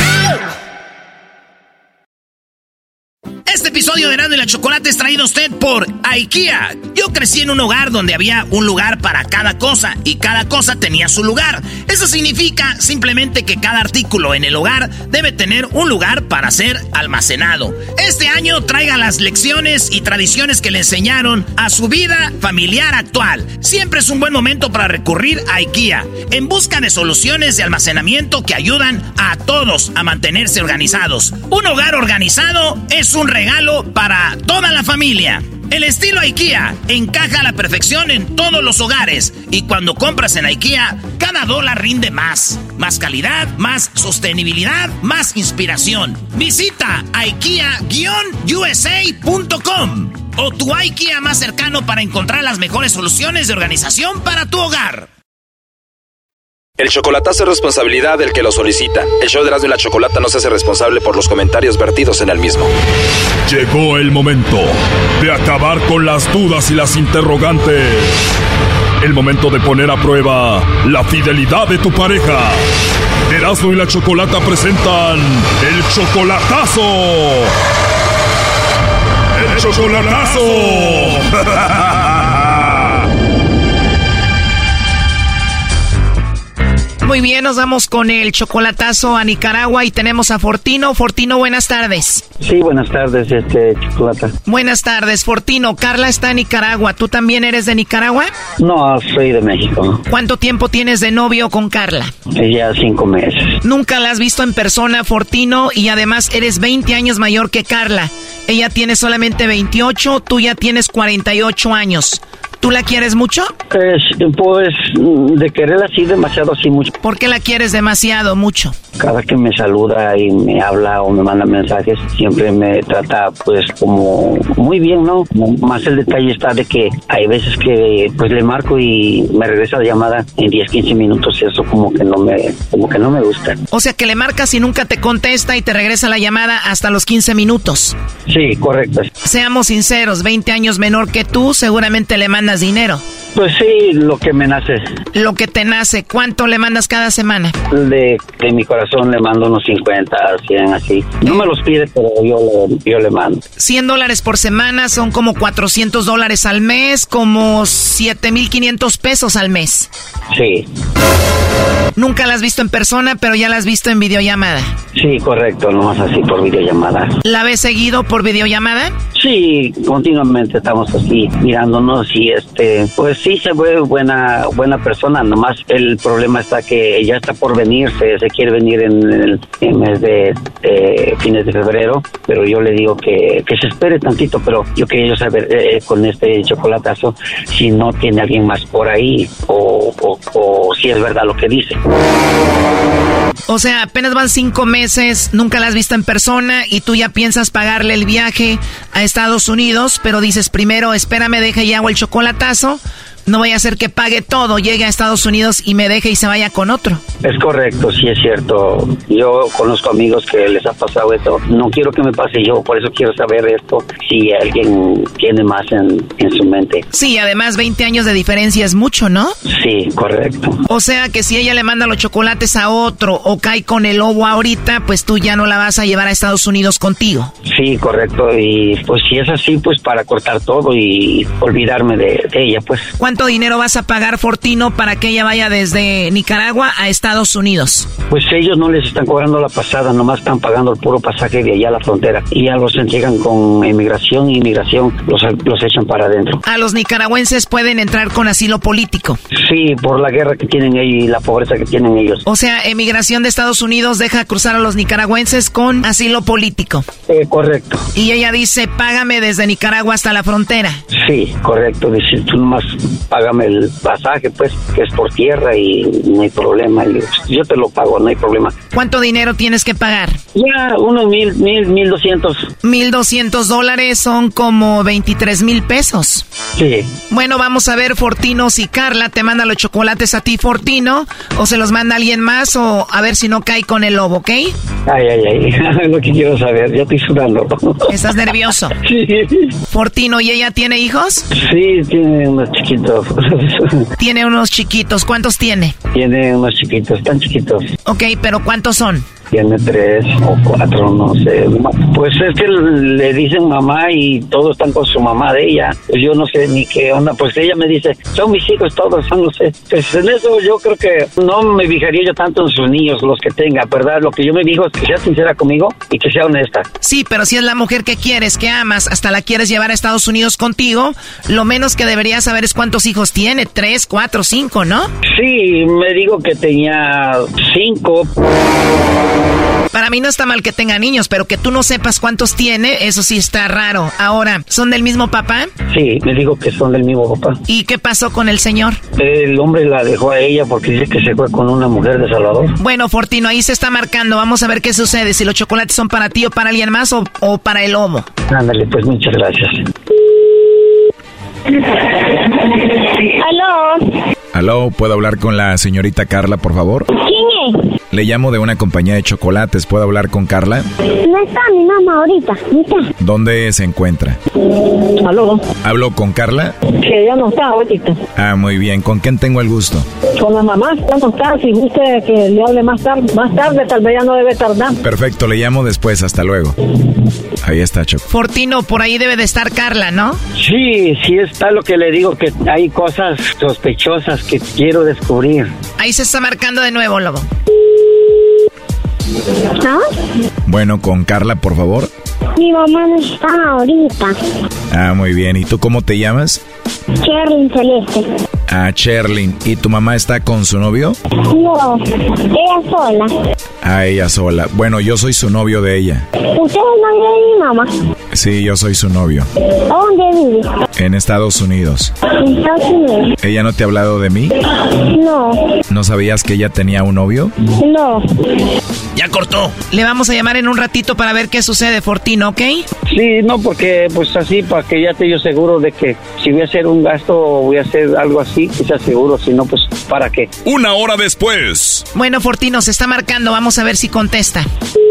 Este episodio de Erasmo y la Chocolate es traído a usted por IKEA. Yo crecí en un hogar donde había un lugar para cada cosa y cada cosa tenía su lugar. Eso significa simplemente que cada artículo en el hogar debe tener un lugar para ser almacenado. Este año traiga las lecciones y tradiciones que le enseñaron a su vida familiar actual. Siempre es un buen momento para recurrir a IKEA en busca de soluciones de almacenamiento que ayudan a todos a mantenerse organizados. Un hogar organizado es un regalo para toda la familia. El estilo IKEA encaja a la perfección en todos los hogares y cuando compras en IKEA, cada dólar rinde más. Más calidad, más sostenibilidad, más inspiración. Visita IKEA U S A punto com o tu IKEA más cercano para encontrar las mejores soluciones de organización para tu hogar. El chocolatazo es responsabilidad del que lo solicita. El show de Erasmo y la Chocolata no se hace responsable por los comentarios vertidos en el mismo. Llegó el momento de acabar con las dudas y las interrogantes. El momento de poner a prueba la fidelidad de tu pareja. Erasmo y la Chocolata presentan el chocolatazo. ¡El chocolatazo! Muy bien, nos vamos con el chocolatazo a Nicaragua y tenemos a Fortino. Fortino, buenas tardes. Sí, buenas tardes, este, Chocolata. Buenas tardes, Fortino. Carla está en Nicaragua. ¿Tú también eres de Nicaragua? No, soy de México. ¿Cuánto tiempo tienes de novio con Carla? Ya cinco meses. Nunca la has visto en persona, Fortino, y además eres veinte años mayor que Carla. Ella tiene solamente veintiocho, tú ya tienes cuarenta y ocho años. ¿Tú la quieres mucho? Pues, pues, de quererla así, demasiado así, mucho. ¿Por qué la quieres demasiado, mucho? Cada que me saluda y me habla o me manda mensajes, siempre me trata, pues, como muy bien, ¿no? Más el detalle está de que hay veces que, pues, le marco y me regresa la llamada en diez, quince minutos y eso como que no me, como que no me gusta. O sea, que le marcas y nunca te contesta y te regresa la llamada hasta los quince minutos. Sí, correcto. Seamos sinceros, veinte años menor que tú, seguramente le mandas dinero. Pues sí, lo que me nace. Lo que te nace. ¿Cuánto le mandas cada semana? De, de mi corazón le mando unos cincuenta, cien, así. No me los pide, pero yo le, yo le mando. cien dólares por semana son como cuatrocientos dólares al mes, como siete mil quinientos pesos al mes. Sí. Nunca la has visto en persona, pero ya la has visto en videollamada. Sí, correcto, nomás así por videollamada. ¿La ves seguido por videollamada? Sí, continuamente estamos así mirándonos y este, pues sí se ve buena buena persona, nomás el problema está que ella está por venirse, se quiere venir en el en mes de, de fines de febrero, pero yo le digo que, que se espere tantito, pero yo quería saber eh, con este chocolatazo si no tiene alguien más por ahí o, o, o si es verdad lo que dice. O sea, apenas van cinco meses, nunca la has visto en persona y tú ya piensas pagarle el viaje a Estados Unidos, pero dices primero, espérame, deja y hago el chocolatazo. No vaya a ser que pague todo, llegue a Estados Unidos y me deje y se vaya con otro. Es correcto, sí es cierto. Yo conozco amigos que les ha pasado esto. No quiero que me pase yo, por eso quiero saber esto, si alguien tiene más en, en su mente. Sí, además veinte años de diferencia es mucho, ¿no? Sí, correcto. O sea que si ella le manda los chocolates a otro o cae con el lobo ahorita, pues tú ya no la vas a llevar a Estados Unidos contigo. Sí, correcto. Y pues si es así, pues para cortar todo y olvidarme de, de ella, pues. ¿Cuánto ¿Cuánto dinero vas a pagar, Fortino, para que ella vaya desde Nicaragua a Estados Unidos? Pues ellos no les están cobrando la pasada, nomás están pagando el puro pasaje de allá a la frontera. Y ya los entregan con inmigración y inmigración los, los echan para adentro. ¿A los nicaragüenses pueden entrar con asilo político? Sí, por la guerra que tienen ellos y la pobreza que tienen ellos. O sea, emigración de Estados Unidos deja cruzar a los nicaragüenses con asilo político. Eh, correcto. Y ella dice, págame desde Nicaragua hasta la frontera. Sí, correcto. Dice, tú nomás págame el pasaje, pues, que es por tierra y no hay problema. Yo te lo pago, no hay problema. ¿Cuánto dinero tienes que pagar? Ya, unos mil, mil, mil doscientos. Mil doscientos dólares son como veintitrés mil pesos. Sí. Bueno, vamos a ver, Fortino, si Carla te manda los chocolates a ti, Fortino, o se los manda alguien más, o a ver si no cae con el lobo, ¿ok? Ay, ay, ay, es lo que quiero saber, ya estoy sudando. ¿Estás nervioso? Sí. Fortino, ¿y ella tiene hijos? Sí, tiene unos chiquitos. Tiene unos chiquitos, ¿cuántos tiene? Tiene unos chiquitos, tan chiquitos. Ok, pero ¿cuántos son? Tiene tres o cuatro, no sé. Pues es que le dicen mamá y todos están con su mamá de ella. Pues yo no sé ni qué onda. Pues ella me dice, son mis hijos todos, no sé. Pues en eso yo creo que no me fijaría yo tanto en sus niños, los que tenga, ¿verdad? Lo que yo me digo es que sea sincera conmigo y que sea honesta. Sí, pero si es la mujer que quieres, que amas, hasta la quieres llevar a Estados Unidos contigo, lo menos que deberías saber es cuántos hijos tiene, tres, cuatro, cinco, ¿no? Sí, me digo que tenía cinco. Para mí no está mal que tenga niños, pero que tú no sepas cuántos tiene, eso sí está raro. Ahora, ¿son del mismo papá? Sí, me digo que son del mismo papá. ¿Y qué pasó con el señor? El hombre la dejó a ella porque dice que se fue con una mujer de Salvador. Bueno, Fortino, ahí se está marcando. Vamos a ver qué sucede, si los chocolates son para ti o para alguien más o, o para el lobo. Ándale, pues muchas gracias. ¿Aló? Aló, ¿puedo hablar con la señorita Carla, por favor? ¿Quién es? Le llamo de una compañía de chocolates. ¿Puedo hablar con Carla? No está mi mamá ahorita. No está. ¿Dónde se encuentra? ¿Aló? ¿Hablo con Carla? Que ella no está ahorita. Ah, muy bien. ¿Con quién tengo el gusto? Con la mamá. Ya no está. Si guste que le hable más tarde, más tarde tal vez ya no debe tardar. Perfecto, le llamo después. Hasta luego. Ahí está, Choco. Fortino, por ahí debe de estar Carla, ¿no? Sí, sí está lo que le digo, que hay cosas sospechosas que quiero descubrir. Ahí se está marcando de nuevo, lobo. ¿Ah? Bueno, con Carla, por favor. Mi mamá no está ahorita. Ah, muy bien. ¿Y tú cómo te llamas? Sherlyn Celeste. Ah, Sherlyn. ¿Y tu mamá está con su novio? No, ella sola. Ah, ella sola. Bueno, yo soy su novio de ella. ¿Usted es el novio de mi mamá? Sí, yo soy su novio. ¿Dónde vive? En Estados Unidos. En Estados Unidos. ¿Ella no te ha hablado de mí? No. ¿No sabías que ella tenía un novio? No. Ya cortó. Le vamos a llamar en un ratito para ver qué sucede, Fortino, ¿ok? Sí, no, porque pues así, para que ya esté yo seguro de que si voy a hacer un gasto o voy a hacer algo así, que sea seguro, si no, pues, ¿para qué? Una hora después. Bueno, Fortino, se está marcando, vamos a ver si contesta.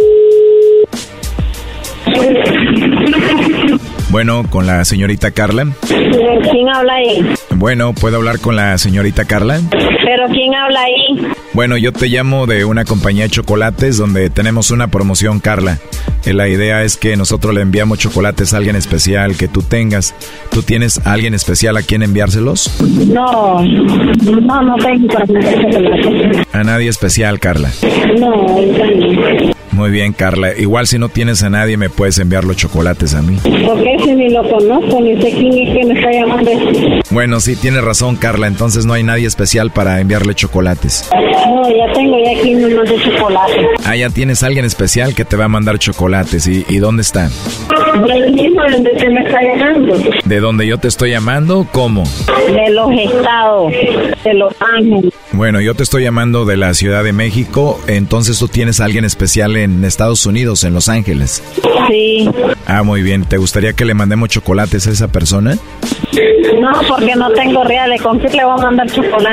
Bueno, con la señorita Carla. ¿Quién habla ahí? Bueno, ¿puedo hablar con la señorita Carla? ¿Pero quién habla ahí? Bueno, yo te llamo de una compañía de chocolates donde tenemos una promoción, Carla. Eh, La idea es que nosotros le enviamos chocolates a alguien especial que tú tengas. ¿Tú tienes a alguien especial a quien enviárselos? No, no, no tengo para enviar chocolate. A nadie especial, Carla. No, ahorita no. Muy bien, Carla. Igual si no tienes a nadie, me puedes enviar los chocolates a mí. Porque si ni lo conozco, ni sé quién es que me está llamando. Bueno, sí, tienes razón, Carla. Entonces no hay nadie especial para enviarle chocolates. No, ya tengo ya aquí unos de chocolate. Ah, ya tienes a alguien especial que te va a mandar chocolates. ¿Y, y dónde está? Del mismo donde se me está llamando. ¿De dónde yo te estoy llamando? ¿Cómo? De los estados, de Los Ángeles. Bueno, yo te estoy llamando de la Ciudad de México. Entonces tú tienes a alguien especial en Estados Unidos, en Los Ángeles. Sí. Ah, muy bien. ¿Te gustaría que le mandemos chocolates a esa persona? No, porque no tengo reales. ¿Con qué le voy a mandar chocolate?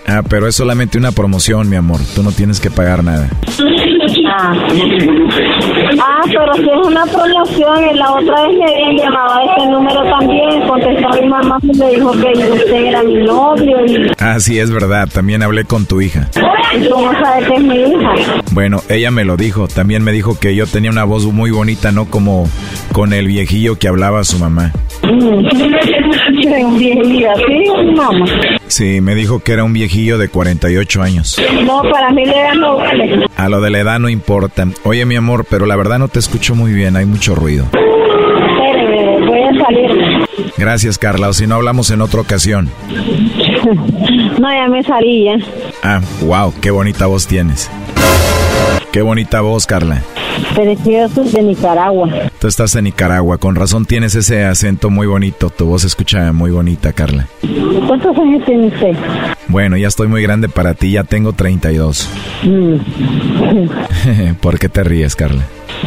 Ah, pero es solamente una promoción, mi amor. Tú no tienes que pagar nada. Ah, ah pero si es una promoción, y la otra vez me habían llamado a este número también, contestó mi mamá y me dijo que usted era mi novio. Y... Ah, sí, es verdad. También hablé con tu hija. ¿Y cómo sabe que es mi hija? Bueno, ella me lo dijo. También me dijo que yo tenía una voz muy bonita, no como con el viejillo que hablaba su mamá. ¿Era un viejillo así, mamá? Sí, me dijo que era un viejillo de cuarenta y ocho años. No, para mí la edad no vale. A lo de la edad no importa. Oye, mi amor, pero la verdad no te escucho muy bien, hay mucho ruido. Espérame, voy a salir. Gracias, Carla, o si no hablamos en otra ocasión. No, ya me salí ya. Ah, wow, qué bonita voz tienes. Qué bonita voz, Carla. Pero yo soy de Nicaragua. Tú estás en Nicaragua, con razón tienes ese acento muy bonito. Tu voz se escucha muy bonita, Carla. ¿Cuántos años tiene usted? Bueno, ya estoy muy grande para ti, ya tengo treinta y dos. Mm. ¿Por qué te ríes, Carla?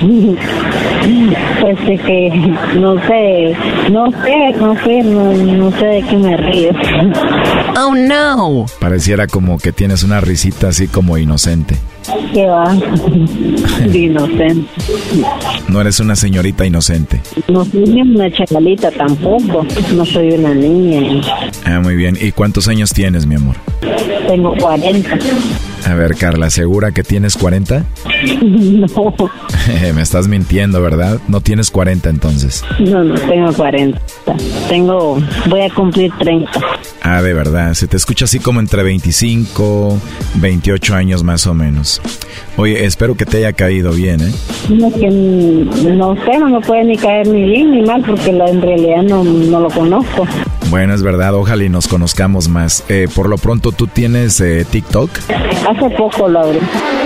Pues es que no sé, no sé, no sé, no, no sé de qué me río. Oh no. Pareciera como que tienes una risita así como inocente. ¿Qué va? De inocente. No eres una señorita inocente. No soy una chavalita tampoco, no soy una niña. Ah, muy bien. ¿Y cuántos años tienes, mi amor? Tengo cuarenta. A ver, Carla, ¿segura que tienes cuarenta? No. Me estás mintiendo, ¿verdad? No tienes cuarenta entonces. No, no tengo cuarenta. Tengo, voy a cumplir treinta. Ah, de verdad. Se te escucha así como entre veinticinco, veintiocho años más o menos. Oye, espero que te haya caído bien, ¿eh? No, que no sé, no me puede ni caer ni bien ni mal porque la, en realidad no, no lo conozco. Bueno, es verdad, ojalá y nos conozcamos más. Eh, por lo pronto, ¿tú tienes eh, TikTok? Hace poco lo abrí.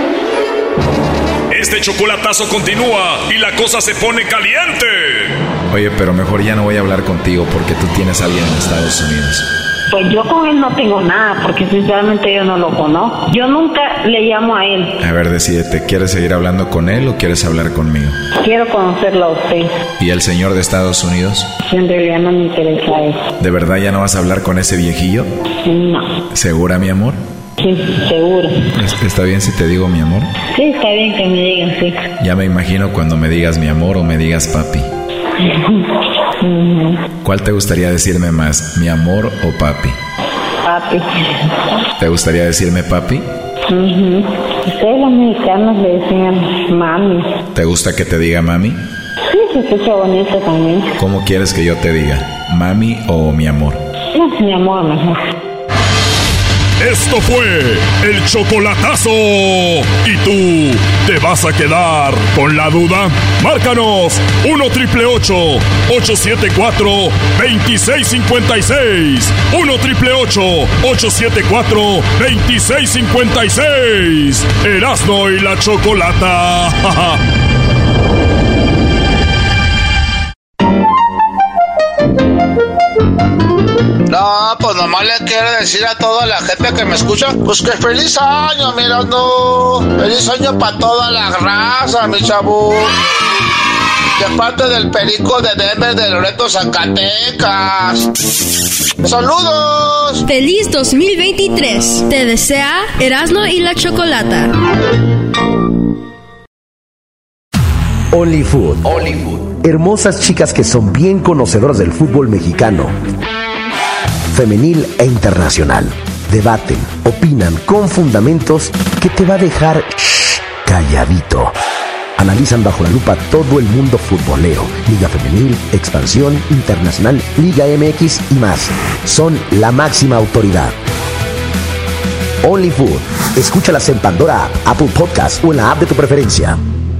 Este chocolatazo continúa y la cosa se pone caliente. Oye, pero mejor ya no voy a hablar contigo porque tú tienes a alguien en Estados Unidos. Pues yo con él no tengo nada porque sinceramente yo no lo conozco. Yo nunca le llamo a él. A ver, decídete, ¿quieres seguir hablando con él o quieres hablar conmigo? Quiero conocerlo a usted. ¿Y el señor de Estados Unidos? En realidad no me interesa eso. ¿De verdad ya no vas a hablar con ese viejillo? No. ¿Segura, mi amor? Sí, seguro. ¿Está bien si te digo mi amor? Sí, está bien que me digan, sí. Ya me imagino cuando me digas mi amor o me digas papi. ¿Cuál te gustaría decirme más, mi amor o papi? Papi. ¿Te gustaría decirme papi? Uh-huh. Ustedes los mexicanos le decían mami. ¿Te gusta que te diga mami? Sí, se escucha bonito también. ¿Cómo quieres que yo te diga? ¿Mami o mi amor? No, mi amor mejor. Esto fue el chocolatazo. ¿Y tú te vas a quedar con la duda? Márcanos uno triple ocho, ocho siete cuatro, dos seis cinco seis. uno triple ocho, ocho siete cuatro, dos seis cinco seis. Erasmo y la Chocolata. No, pues nomás le quiero decir a toda la gente que me escucha, pues que feliz año, mira, no. Feliz año para toda la raza, mi chavo. De parte del Perico de Denver, de Loreto, Zacatecas. ¡Saludos! Feliz dos mil veintitrés. Te desea Erasmo y la Chocolata. Only Food. Only Food. Hermosas chicas que son bien conocedoras del fútbol mexicano, femenil e internacional. Debaten, opinan con fundamentos que te va a dejar shh, calladito. Analizan bajo la lupa todo el mundo futbolero, Liga Femenil, Expansión, Internacional, Liga M X y más. Son la máxima autoridad. Only Food. Escúchalas en Pandora, Apple Podcast o en la app de tu preferencia.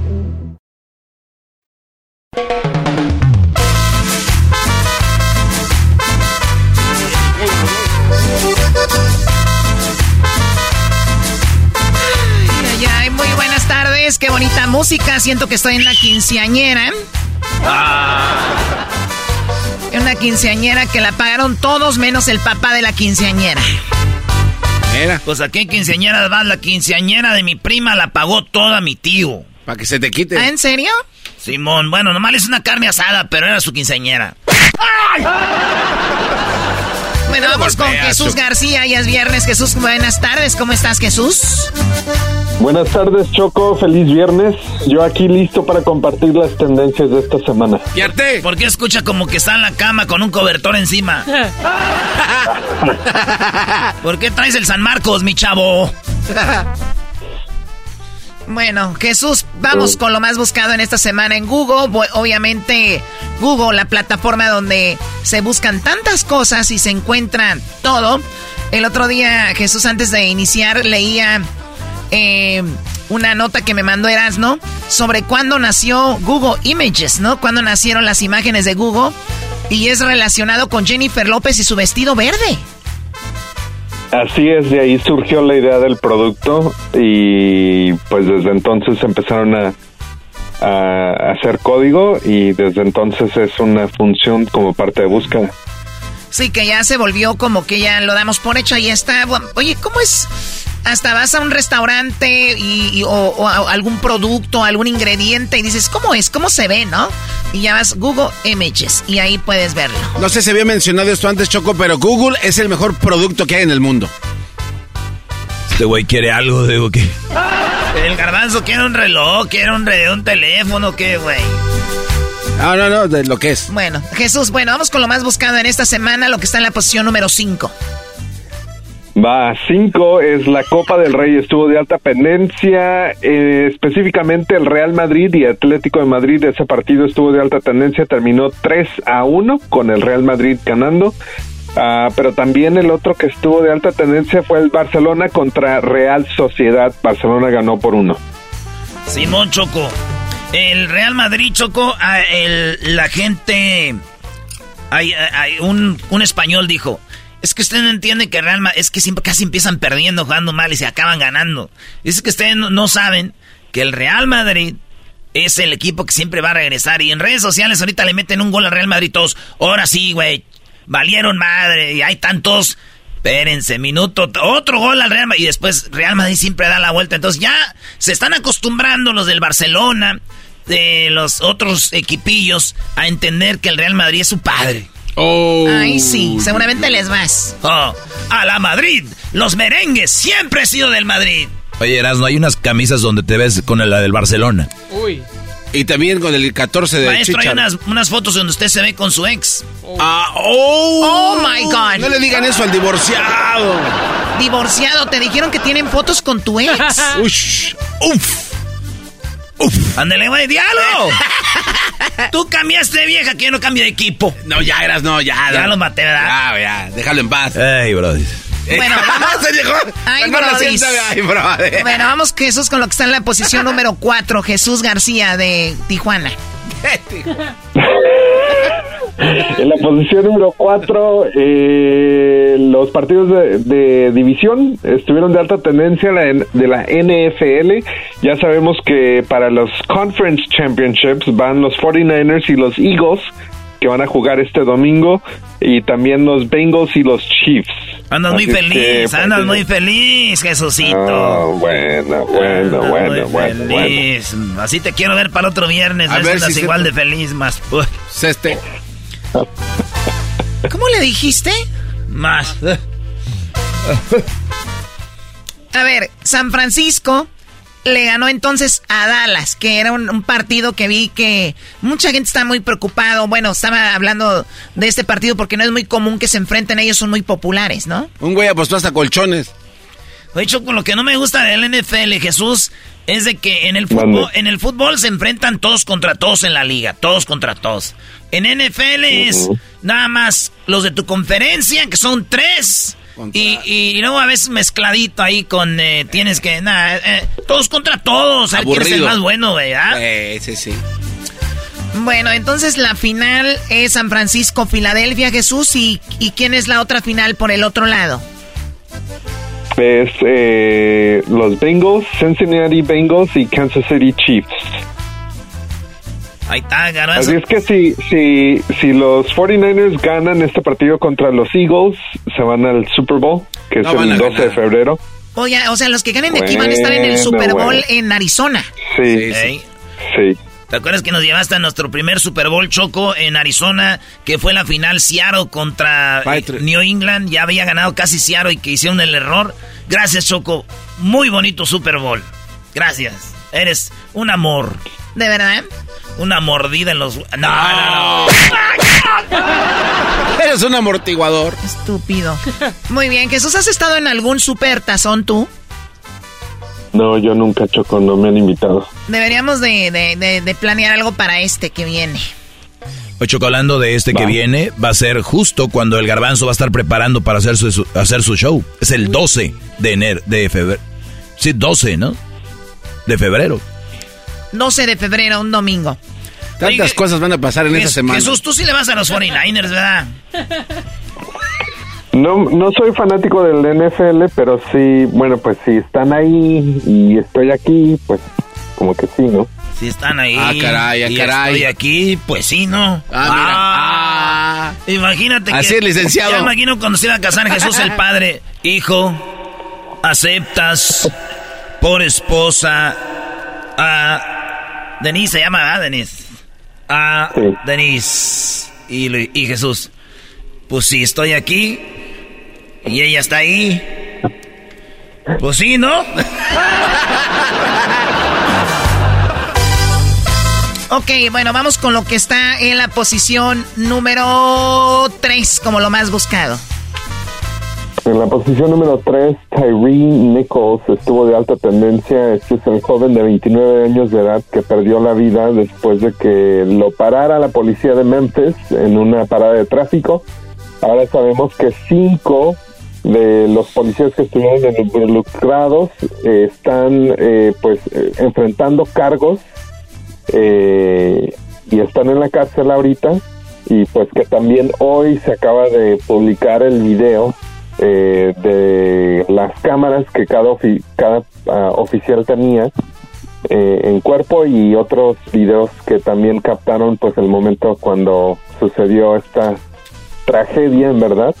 Qué bonita música, siento que estoy en la quinceañera. Ah. En una quinceañera que la pagaron todos menos el papá de la quinceañera. Mira. Pues aquí en quinceañera va, la quinceañera de mi prima la pagó toda mi tío. Para que se te quite. ¿Ah, en serio? Simón, bueno, nomás es una carne asada, pero era su quinceañera. ¡Ay! Bueno, vamos con Jesús García, ya es viernes. Jesús, buenas tardes, ¿cómo estás, Jesús? Buenas tardes, Choco, feliz viernes. Yo aquí listo para compartir las tendencias de esta semana. ¡Yarte! ¿Por qué escucha como que está en la cama con un cobertor encima? ¿Por qué traes el San Marcos, mi chavo? Bueno, Jesús, vamos con lo más buscado en esta semana en Google. Obviamente, Google, la plataforma donde se buscan tantas cosas y se encuentran todo. El otro día, Jesús, antes de iniciar, leía eh, una nota que me mandó Erasno sobre cuándo nació Google Images, ¿no? Cuándo nacieron las imágenes de Google. Y es relacionado con Jennifer López y su vestido verde. Así es, de ahí surgió la idea del producto y pues desde entonces empezaron a, a hacer código y desde entonces es una función como parte de búsqueda. Sí, que ya se volvió como que ya lo damos por hecho, ahí está. Oye, ¿cómo es? Hasta vas a un restaurante y, y, o, o a algún producto, algún ingrediente y dices, ¿cómo es? ¿Cómo se ve, no? Y ya vas Google Images y ahí puedes verlo. No sé si había mencionado esto antes, Choco, pero Google es el mejor producto que hay en el mundo. Este güey quiere algo, digo que... El garbanzo quiere un reloj, quiere un, re- un teléfono, ¿qué, güey? No, no, no, de lo que es. Bueno, Jesús, bueno, vamos con lo más buscado en esta semana, lo que está en la posición número cinco. Va, cinco es la Copa del Rey, estuvo de alta tendencia, eh, específicamente el Real Madrid y Atlético de Madrid, ese partido estuvo de alta tendencia, terminó tres a uno con el Real Madrid ganando, uh, pero también el otro que estuvo de alta tendencia fue el Barcelona contra Real Sociedad, Barcelona ganó por uno. Simón, Choco, el Real Madrid, Choco, el, la gente, hay, hay un, un español dijo... Es que ustedes no entienden que Real Madrid, es que siempre casi empiezan perdiendo, jugando mal y se acaban ganando. Es que ustedes no, no saben que el Real Madrid es el equipo que siempre va a regresar. Y en redes sociales ahorita le meten un gol al Real Madrid todos. Ahora sí, güey, valieron madre y hay tantos. Espérense, minuto, otro gol al Real Madrid. Y después Real Madrid siempre da la vuelta. Entonces ya se están acostumbrando los del Barcelona, de los otros equipillos, a entender que el Real Madrid es su padre. Oh. Ay, sí, seguramente les vas. Oh, a la Madrid, los merengues, siempre he sido del Madrid. Oye, Erasno, hay unas camisas donde te ves con la del Barcelona. Uy. Y también con el catorce de Maestro, Chicharo. hay unas, unas fotos donde usted se ve con su ex. Oh. Ah, oh. Oh, my God. No le digan eso al divorciado. Divorciado, te dijeron que tienen fotos con tu ex. Ush, uf. Uf. Ándale, güey, diálogo. Tú cambiaste de vieja, que yo no cambio de equipo. No, ya eras, no, ya. Ya lo maté, ¿verdad? Ya, ya, déjalo en paz. Ey, brother. Bueno, vamos. Se llegó. Ay, no brother. Ay, brother. Bueno, vamos, Jesús, con lo que está en la posición número cuatro. Jesús García, de Tijuana. En la posición número cuatro, eh, los partidos de, de división estuvieron de alta tendencia de la N F L. Ya sabemos que para los Conference Championships van los cuarenta y nueve ers y los Eagles, que van a jugar este domingo, y también los Bengals y los Chiefs. Andas muy Así feliz, que, andas pues, muy feliz, Jesucito. Oh, bueno, bueno, andas bueno, muy bueno, feliz. bueno. Así te quiero ver para el otro viernes. A A ver ver si igual se... de feliz, más. Este. ¿Cómo le dijiste? Más. A ver, San Francisco le ganó entonces a Dallas, que era un, un partido que vi que mucha gente está muy preocupado. Bueno, estaba hablando de este partido porque no es muy común que se enfrenten, ellos son muy populares, ¿no? Un güey apostó hasta colchones. De hecho, con lo que no me gusta del N F L, Jesús, es de que en el fútbol, en el fútbol se enfrentan todos contra todos en la liga, todos contra todos. En N F L es uh-huh. nada más los de tu conferencia, que son tres. Y, y luego a veces mezcladito ahí con, eh, tienes que, nada, eh, todos contra todos, a ver quién es el más bueno, ¿verdad? Eh, sí, sí. Bueno, entonces la final es San Francisco-Filadelfia, Jesús, y, ¿y quién es la otra final por el otro lado? Es eh, los Bengals, Cincinnati Bengals y Kansas City Chiefs. Ahí está, Garbanzo. Así es que si, si, si los cuarenta y nueve ers ganan este partido contra los Eagles, se van al Super Bowl, que no es el doce de febrero. Oye, o sea, los que ganen de aquí van a estar en el Super Bowl bueno. en Arizona. Sí, sí. sí. ¿Te acuerdas que nos llevaste a nuestro primer Super Bowl, Choco, en Arizona? Que fue la final Seattle contra eh, New England. Ya había ganado casi Seattle y que hicieron el error. Gracias, Choco. Muy bonito Super Bowl. Gracias. Eres un amor. ¿De verdad? Una mordida en los... No, no, no. Eres un amortiguador. Estúpido. Muy bien. Jesús, ¿has estado en algún super tazón tú? No, yo nunca, Choco, no me han invitado. Deberíamos de, de, de, de planear algo para este que viene. Hoy, Choco, hablando de este va. que viene, va a ser justo cuando el Garbanzo va a estar preparando para hacer su, hacer su show. Es el doce de enero, de febrero. Sí, doce, ¿no? De febrero. doce de febrero, un domingo. Tantas Oye, cosas van a pasar en Jesús, esa semana. Jesús, tú sí le vas a los cuarenta y nueve ers, ¿verdad? No, no soy fanático del N F L, pero sí, bueno, pues si están ahí y estoy aquí, pues como que sí, ¿no? Si están ahí ah, caray, ah, y caray. estoy aquí, pues sí, ¿no? Ah, mira. Ah, imagínate Así que... es, licenciado. Ya imagino cuando se iba a casar Jesús el Padre. Hijo, aceptas por esposa a... Denise se llama, ¿verdad, Denise? A sí. Denise. Y, y Jesús, pues sí, estoy aquí... Y ella está ahí. Pues sí, ¿no? Ok, bueno, vamos con lo que está en la posición número tres, como lo más buscado. En la posición número tres, Tyree Nichols estuvo de alta tendencia. Este es el joven de veintinueve años de edad que perdió la vida después de que lo parara la policía de Memphis en una parada de tráfico. Ahora sabemos que cinco de los policías que estuvieron involucrados eh, están eh, pues eh, enfrentando cargos eh, y están en la cárcel ahorita, y pues que también hoy se acaba de publicar el video eh, de las cámaras que cada, ofi- cada uh, oficial tenía eh, en cuerpo, y otros videos que también captaron pues el momento cuando sucedió esta tragedia, en verdad.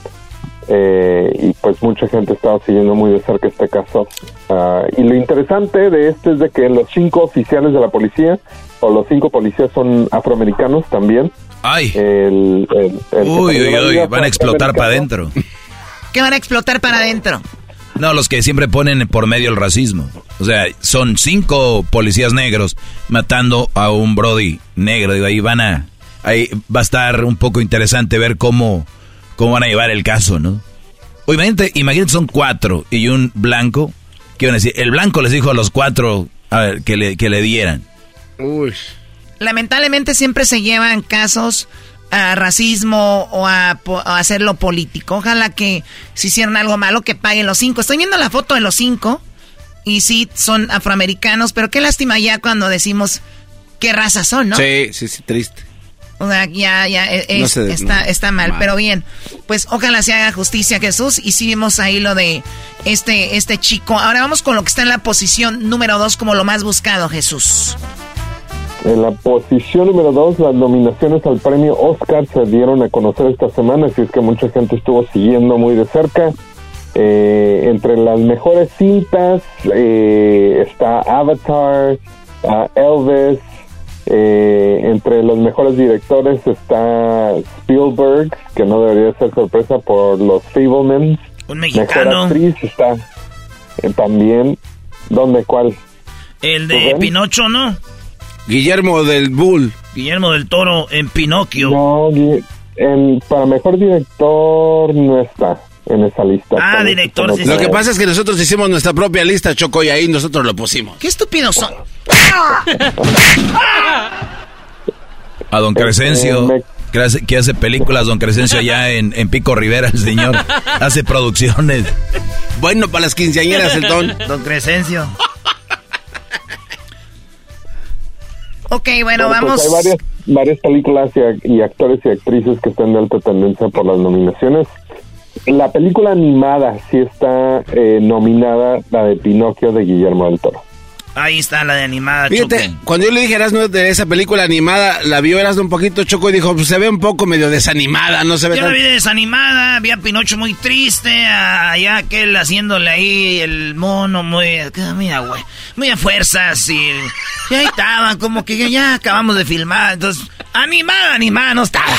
Eh, y pues mucha gente estaba siguiendo muy de cerca este caso. Uh, y lo interesante de este es de que los cinco oficiales de la policía, o los cinco policías, son afroamericanos también. ¡Ay! El, el, el uy, uy, uy, van a explotar para adentro. ¿Qué van a explotar para adentro? No, los que siempre ponen por medio el racismo. O sea, son cinco policías negros matando a un brody negro. Digo, ahí van a... Ahí va a estar un poco interesante ver cómo... ¿Cómo van a llevar el caso, no? O imagínate, imagínate, son cuatro y un blanco. ¿Qué van a decir? El blanco les dijo a los cuatro a ver, que, le, que le dieran. Uy. Lamentablemente siempre se llevan casos a racismo o a, a hacerlo político. Ojalá que si hicieron algo malo que paguen los cinco. Estoy viendo la foto de los cinco y sí, son afroamericanos, pero qué lástima ya cuando decimos qué raza son, ¿no? Sí, sí, sí, triste. O sea, ya, ya, es, no sé, está, no, está mal, mal, pero bien, pues ojalá se haga justicia, Jesús, y sí vimos ahí lo de este, este chico. Ahora vamos con lo que está en la posición número dos como lo más buscado, Jesús. En la posición número dos, las nominaciones al premio Oscar se dieron a conocer esta semana, así es que mucha gente estuvo siguiendo muy de cerca. Eh, entre las mejores cintas eh, está Avatar, uh, Elvis. Eh, entre los mejores directores está Spielberg, que no debería ser sorpresa por Los Fabelmans. Un mexicano. Mejor actriz está eh, también. ¿Dónde? ¿Cuál? El de Pinocho, ¿no? Guillermo del Bull. Guillermo del Toro en Pinocchio. No, en, para mejor director no está en esa lista. Ah, director. Sí, lo que pasa es que nosotros hicimos nuestra propia lista, Choco, y ahí nosotros lo pusimos. ¿Qué estúpidos son? A don Crescencio, que hace, que hace películas, don Crescencio, allá en, en Pico Rivera, el señor hace producciones. Bueno, para las quinceañeras, el don. Don Crescencio. Ok, bueno, bueno vamos. Pues hay varias, varias películas y, y actores y actrices que están de alta tendencia por las nominaciones. La película animada sí está eh, nominada, la de Pinocchio de Guillermo del Toro. Ahí está la de animada, Fíjate, Choco. cuando yo le dije a Erasmo de esa película animada, la vio Erasmo un poquito, Choco, y dijo, pues se ve un poco medio desanimada, no se ve Yo tan... la vi desanimada, vi a Pinocho muy triste, allá aquel haciéndole ahí el mono muy... Mira, güey, muy a fuerzas, y, y ahí estaban, como que ya acabamos de filmar, entonces, animada, animada no estaba.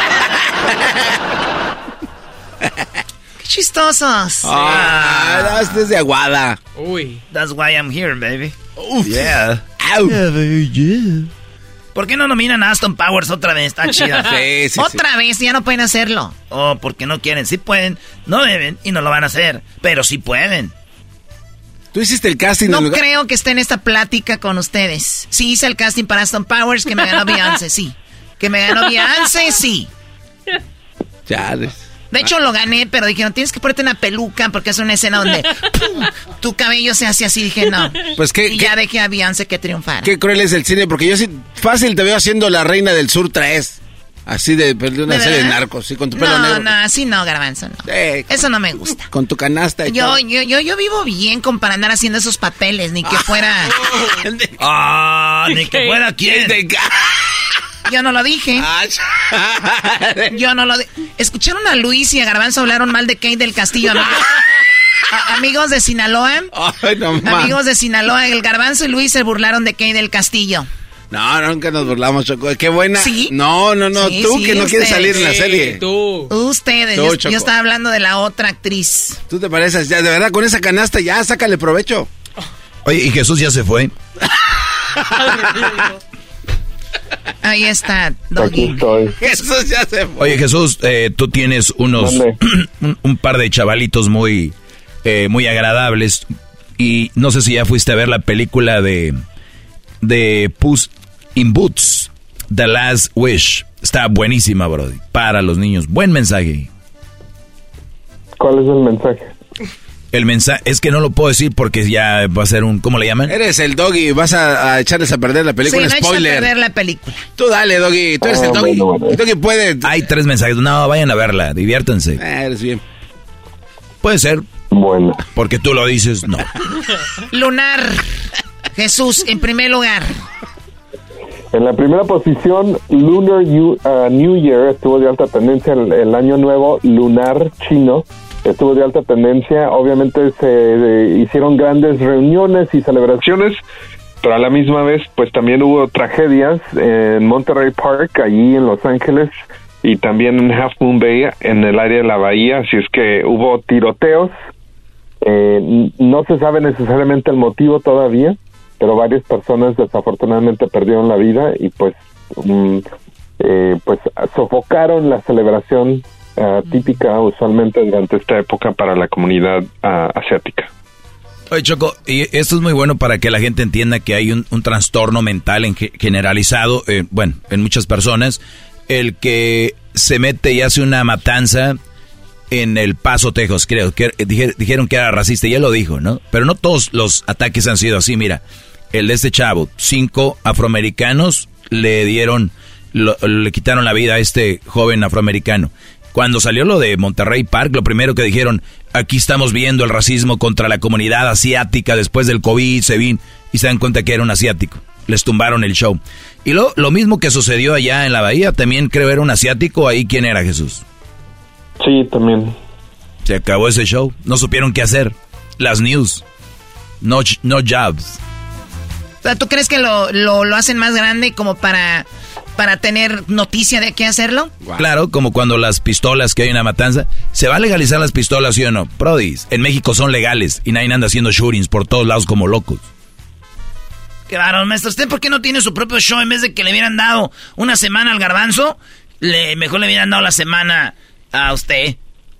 Chistosos. Ah, este es de Aguada. Uy. That's why I'm here, baby. Uf. Yeah. Ow. Yeah, baby, yeah. ¿Por qué no nominan a Aston Powers otra vez? Está chida. Sí, sí, otra sí. vez, ya no pueden hacerlo. Oh, porque no quieren. Sí pueden, no deben y no lo van a hacer. Pero sí pueden. Tú hiciste el casting. No en lugar... creo que esté en esta plática con ustedes. Sí hice el casting para Aston Powers, que me ganó Beyoncé, sí. Que me ganó Beyoncé, sí. Ya, de hecho, lo gané, pero dijeron, tienes que ponerte una peluca porque es una escena donde ¡pum! Tu cabello se hace así. Dije, no. Pues qué, y ya qué, dejé a Beyoncé que triunfara. Qué cruel es el cine, porque yo sí fácil te veo haciendo La Reina del Sur tres. Así de, de una ¿De serie de verdad? narcos, sí, con tu pelo no, negro. No, no, así no, Garbanzo, no. Eh, Eso no me gusta. Con tu canasta y yo, todo. yo, yo, yo vivo bien con para andar haciendo esos papeles, ni que fuera... Ah, ni que fuera quién. Yo no lo dije. Yo no lo dije. ¿Escucharon a Luis y a Garbanzo hablaron mal de Kate del Castillo, amigos? A- amigos de Sinaloa. Ay, no, amigos de Sinaloa, el Garbanzo y Luis se burlaron de Kate del Castillo. No, nunca nos burlamos, Choco. Qué buena. ¿Sí? No, no, no. Sí, tú sí, que no quieres ustedes. salir en la serie. Sí, tú. Ustedes. Tú, yo, Choco. yo estaba hablando de la otra actriz. Tú te pareces, ya, de verdad, con esa canasta ya, sácale provecho. Oye, ¿y Jesús ya se fue? Ahí está, Aquí Doggy. estoy. Jesús ya se fue. Oye, Jesús, eh, tú tienes unos un, un par de chavalitos muy, eh, muy agradables. Y no sé si ya fuiste a ver la película de, de Puss in Boots, The Last Wish. Está buenísima, brody. Para los niños. Buen mensaje. ¿Cuál es el mensaje? El mensaje es que no lo puedo decir porque ya va a ser un... ¿Cómo le llaman? Eres el Doggy, vas a, a echarles a perder la película. Sí, no eches Spoiler. a perder la película. Tú dale, Doggy. Tú eres Ah, el Doggy. bueno, bueno. El Doggy puede. Hay tres mensajes. No, vayan a verla. Diviértanse. Eh, eres bien. Puede ser. Bueno. Porque tú lo dices, no. Lunar. Jesús, en primer lugar. En la primera posición, Lunar New, uh, New Year estuvo de alta tendencia. El, el año nuevo lunar chino estuvo de alta tendencia. Obviamente se eh, hicieron grandes reuniones y celebraciones, pero a la misma vez pues también hubo tragedias en Monterey Park, allí en Los Ángeles, y también en Half Moon Bay, en el área de la bahía. Así es que hubo tiroteos. Eh, no se sabe necesariamente el motivo todavía, pero varias personas desafortunadamente perdieron la vida y pues um, eh, pues sofocaron la celebración uh, típica usualmente durante esta época para la comunidad uh, asiática. Oye, Choco, y esto es muy bueno para que la gente entienda que hay un, un trastorno mental en ge- generalizado, eh, bueno, en muchas personas, el que se mete y hace una matanza en El Paso, Texas, creo, que dije, dijeron que era racista, y él lo dijo, ¿no? Pero no todos los ataques han sido así, mira, el de este chavo, cinco afroamericanos le dieron, lo, le quitaron la vida a este joven afroamericano. Cuando salió lo de Monterrey Park, lo primero que dijeron, aquí estamos viendo el racismo contra la comunidad asiática después del COVID, se vin, y se dan cuenta que era un asiático. Les tumbaron el show. Y lo, lo mismo que sucedió allá en la bahía, también creo era un asiático, ahí quién era, Jesús. Sí, también. Se acabó ese show, no supieron qué hacer. Las news, no, no jobs. O sea, ¿tú crees que lo, lo, lo hacen más grande como para, para tener noticia de qué hacerlo? Wow. Claro, como cuando las pistolas, que hay una matanza, ¿se va a legalizar las pistolas, sí o no? Prodis, en México son legales y nadie anda haciendo shootings por todos lados como locos. Qué varón, maestro. ¿Usted por qué no tiene su propio show en vez de que le hubieran dado una semana al Garbanzo? Le, mejor le hubieran dado la semana a usted.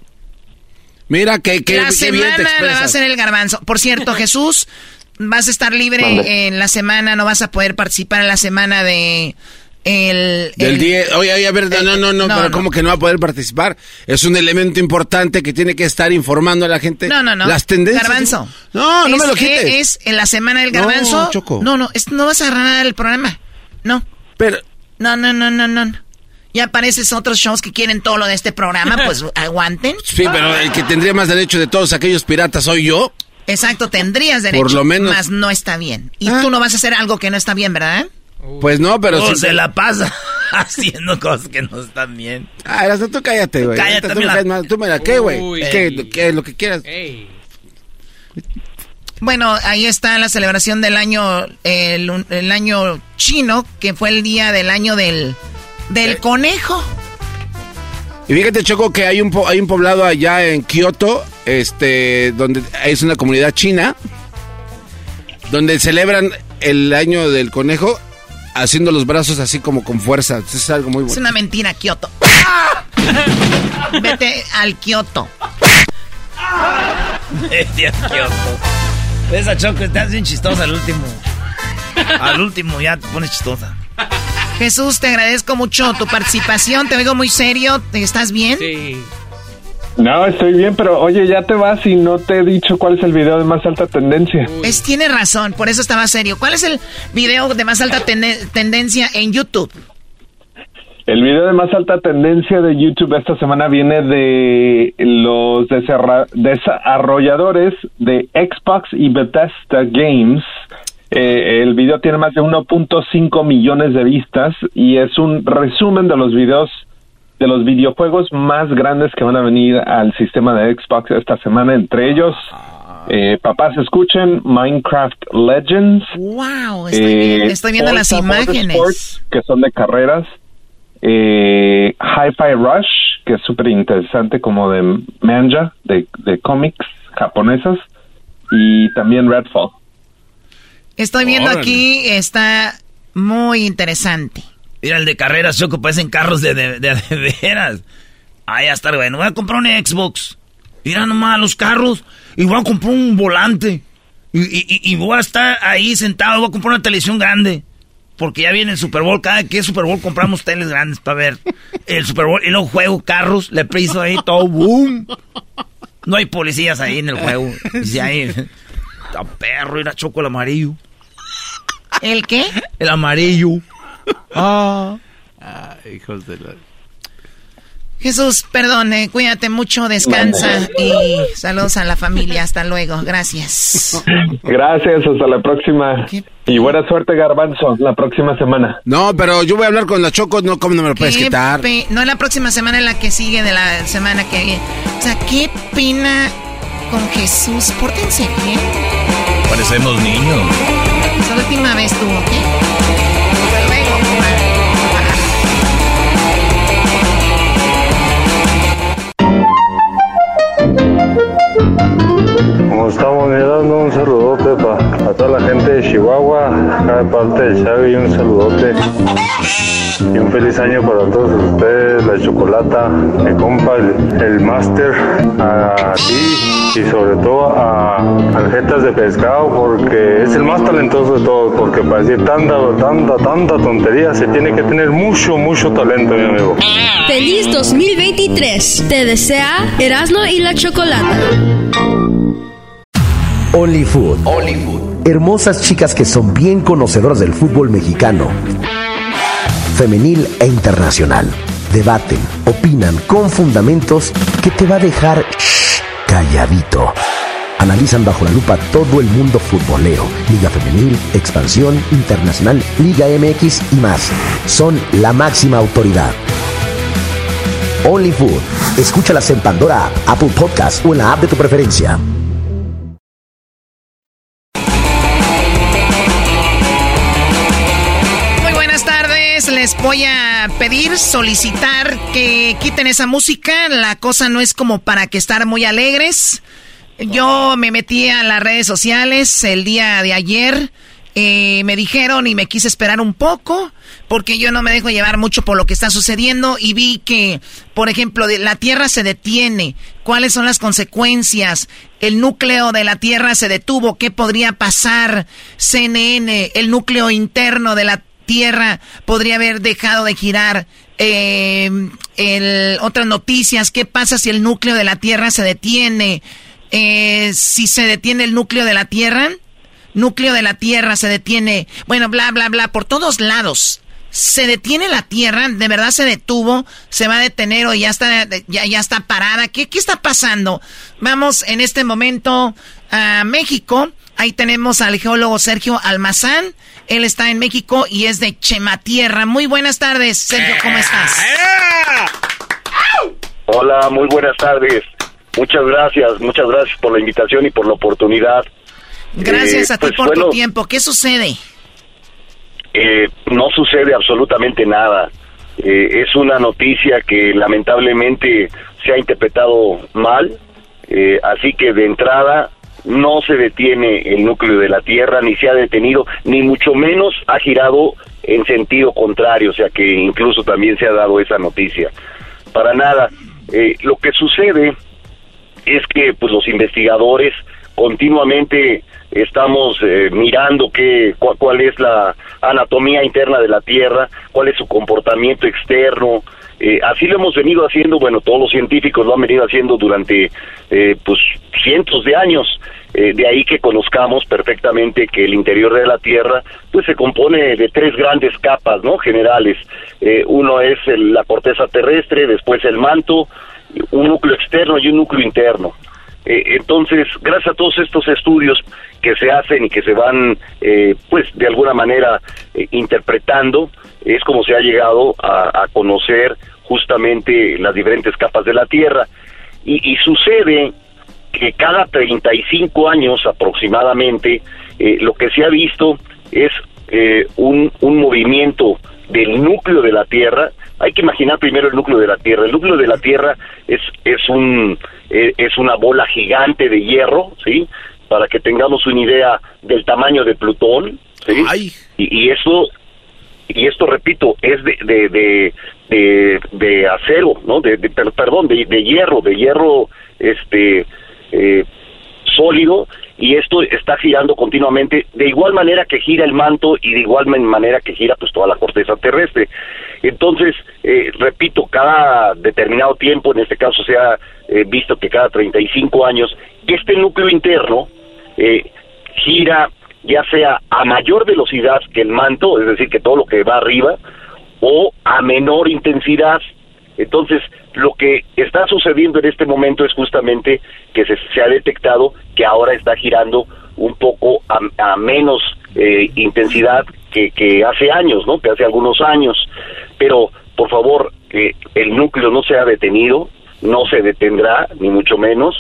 Mira que, que, la que semana bien te la va a expresas. hacer el Garbanzo. Por cierto, Jesús, vas a estar libre Mande. en la semana, no vas a poder participar en la semana de el, Del el- día, oye, oye, a ver, no, no, no, no, pero no. ¿cómo que no va a poder participar? Es un elemento importante que tiene que estar informando a la gente. No, no, no. Las tendencias. Garbanzo. No, no Es me lo que quites. Es en la semana del No, Garbanzo. Choco. No, no, es- no vas a ganar el programa. No. Pero, No, no, no, no, no. Ya apareces otros shows que quieren todo lo de este programa, pues aguanten. sí, pero el que tendría más derecho de todos aquellos piratas soy yo. Exacto, tendrías derecho. Por lo menos. Más no está bien. Y ¿Ah? tú no vas a hacer algo que no está bien, ¿verdad? Pues no, pero oh, sí. Se la pasa haciendo cosas que no están bien. Ah, Erasno, tú cállate, güey. Cállate, tú, me la... la... tú me la... ¿Qué, güey? ¿Qué? ¿Qué? Lo que quieras. Ey. Bueno, ahí está la celebración del año, el, el año chino, que fue el día del año del, del ¿Eh? conejo. Y fíjate, Choco, que hay un, po- hay un poblado allá en Kioto, este, donde es una comunidad china, donde celebran el año del conejo haciendo los brazos así como con fuerza. Es algo muy bueno. Es una mentira, Kioto. Vete al Kioto. Vete al Kioto. Esa Choco, estás bien chistosa al último. Al último ya te pones chistosa. Jesús, te agradezco mucho tu participación. Te oigo muy serio. ¿Estás bien? Sí. No, estoy bien, pero oye, ya te vas y no te he dicho cuál es el video de más alta tendencia. Es, tiene razón, por eso estaba serio. ¿Cuál es el video de más alta ten- tendencia en YouTube? El video de más alta tendencia de YouTube esta semana viene de los desarra- desarrolladores de Xbox y Bethesda Games. Eh, el video tiene más de uno punto cinco millones de vistas y es un resumen de los videos de los videojuegos más grandes que van a venir al sistema de Xbox esta semana. Entre ellos, eh, papás, escuchen Minecraft Legends. Wow, estoy, eh, estoy viendo las imágenes. Sports, que son de carreras. Eh, Hi-Fi Rush, que es súper interesante, como de manga, de, de cómics japonesas. Y también Redfall. Estoy viendo Órale. aquí, está muy interesante. Mira, el de carreras, Choco, parecen carros de, de, de, de veras. Ah, ya está, bueno. Voy a comprar un Xbox. Mira nomás los carros. Y voy a comprar un volante. Y, y, y voy a estar ahí sentado. Voy a comprar una televisión grande. Porque ya viene el Super Bowl. Cada que es Super Bowl compramos teles grandes para ver el Super Bowl. Y luego juego carros. Le piso ahí todo. ¡Boom! No hay policías ahí en el juego. Dice ahí. Está perro. Era Choco el amarillo. ¿El qué? El amarillo. Ah. ah, hijos de la... Jesús, perdone, cuídate mucho, descansa y saludos a la familia. Hasta luego, gracias. Gracias, hasta la próxima. ¿Qué? Y buena suerte, Garbanzo, la próxima semana. No, pero yo voy a hablar con la Choco, no, ¿cómo no me lo puedes quitar? Pe- no, la próxima semana, en la que sigue de la semana que viene. O sea, qué pena con Jesús, pórtense bien. Parecemos niños. Es la última vez tú, ¿ok? Hasta luego. Como estamos mirando, un saludote para toda la gente de Chihuahua, acá de parte de Xavi, un saludote y un feliz año para todos ustedes, la Chocolata, mi compa, el, el máster, a ti y sobre todo a Aljetas de Pescado, porque es el más talentoso de todos, porque para decir tanta, tanta, tanta tontería se tiene que tener mucho, mucho talento, mi amigo. Feliz dos mil veintitrés. Te desea Erasmo y la Chocolata. Only Food. Only Food. Hermosas chicas que son bien conocedoras del fútbol mexicano, femenil e internacional. Debaten, opinan con fundamentos que te va a dejar shh, calladito. Analizan bajo la lupa todo el mundo futbolero, Liga Femenil, Expansión, Internacional, Liga M X y más. Son la máxima autoridad. Only Food. Escúchalas en Pandora, Apple Podcast o en la app de tu preferencia. Muy buenas tardes. Les voy a pedir, solicitar que quiten esa música. La cosa no es como para que estar muy alegres. Yo me metí a las redes sociales el día de ayer. Eh, me dijeron y me quise esperar un poco porque yo no me dejo llevar mucho por lo que está sucediendo y vi que, por ejemplo, la Tierra se detiene. ¿Cuáles son las consecuencias? El núcleo de la Tierra se detuvo. ¿Qué podría pasar? C N N, el núcleo interno de la Tierra podría haber dejado de girar. Eh, el, otras noticias, ¿qué pasa si el núcleo de la Tierra se detiene? Eh, si se detiene el núcleo de la Tierra, núcleo de la Tierra se detiene, bueno, bla, bla, bla, por todos lados. ¿Se detiene la Tierra? ¿De verdad se detuvo? ¿Se va a detener o ya está, ya, ya está parada? ¿Qué, ¿Qué está pasando? Vamos en este momento a México. Ahí tenemos al geólogo Sergio Almazán. Él está en México y es de Chematierra. Muy buenas tardes, Sergio, ¿cómo estás? Hola, muy buenas tardes. Muchas gracias, muchas gracias por la invitación y por la oportunidad. Gracias eh, a ti pues, por bueno, tu tiempo. ¿Qué sucede? Eh, no sucede absolutamente nada. Eh, es una noticia que lamentablemente se ha interpretado mal, eh, así que de entrada no se detiene el núcleo de la Tierra, ni se ha detenido, ni mucho menos ha girado en sentido contrario, o sea que incluso también se ha dado esa noticia. Para nada. Eh, lo que sucede es que pues los investigadores continuamente estamos eh, mirando qué, cu cuál es la anatomía interna de la Tierra, cuál es su comportamiento externo. Eh, así lo hemos venido haciendo, bueno, todos los científicos lo han venido haciendo durante eh, pues cientos de años. Eh, de ahí que conozcamos perfectamente que el interior de la Tierra pues se compone de tres grandes capas, ¿no? Generales. Eh, uno es el, la corteza terrestre, después el manto, un núcleo externo y un núcleo interno. Eh, entonces, gracias a todos estos estudios que se hacen y que se van, eh, pues, de alguna manera eh, interpretando, es como se ha llegado a, a conocer justamente las diferentes capas de la Tierra. Y, y sucede que cada treinta y cinco años aproximadamente, eh, lo que se ha visto es eh, un, un movimiento del núcleo de la Tierra. Hay que imaginar primero el núcleo de la Tierra. El núcleo de la Tierra es es un eh, es una bola gigante de hierro, ¿sí? Para que tengamos una idea del tamaño de Plutón, ¿sí? Ay. Y, y eso y esto repito es de de de de, de acero, ¿no? De, de perdón, de, de hierro, de hierro este eh, sólido. Y esto está girando continuamente, de igual manera que gira el manto y de igual manera que gira pues toda la corteza terrestre. Entonces, eh, repito, cada determinado tiempo, en este caso se ha eh, visto que cada treinta y cinco años, este núcleo interno eh, gira ya sea a mayor velocidad que el manto, es decir, que todo lo que va arriba, o a menor intensidad. Entonces, lo que está sucediendo en este momento es justamente que se, se ha detectado que ahora está girando un poco a, a menos eh, intensidad que, que hace años, ¿no? Que hace algunos años. Pero, por favor, que el núcleo no se ha detenido, no se detendrá, ni mucho menos.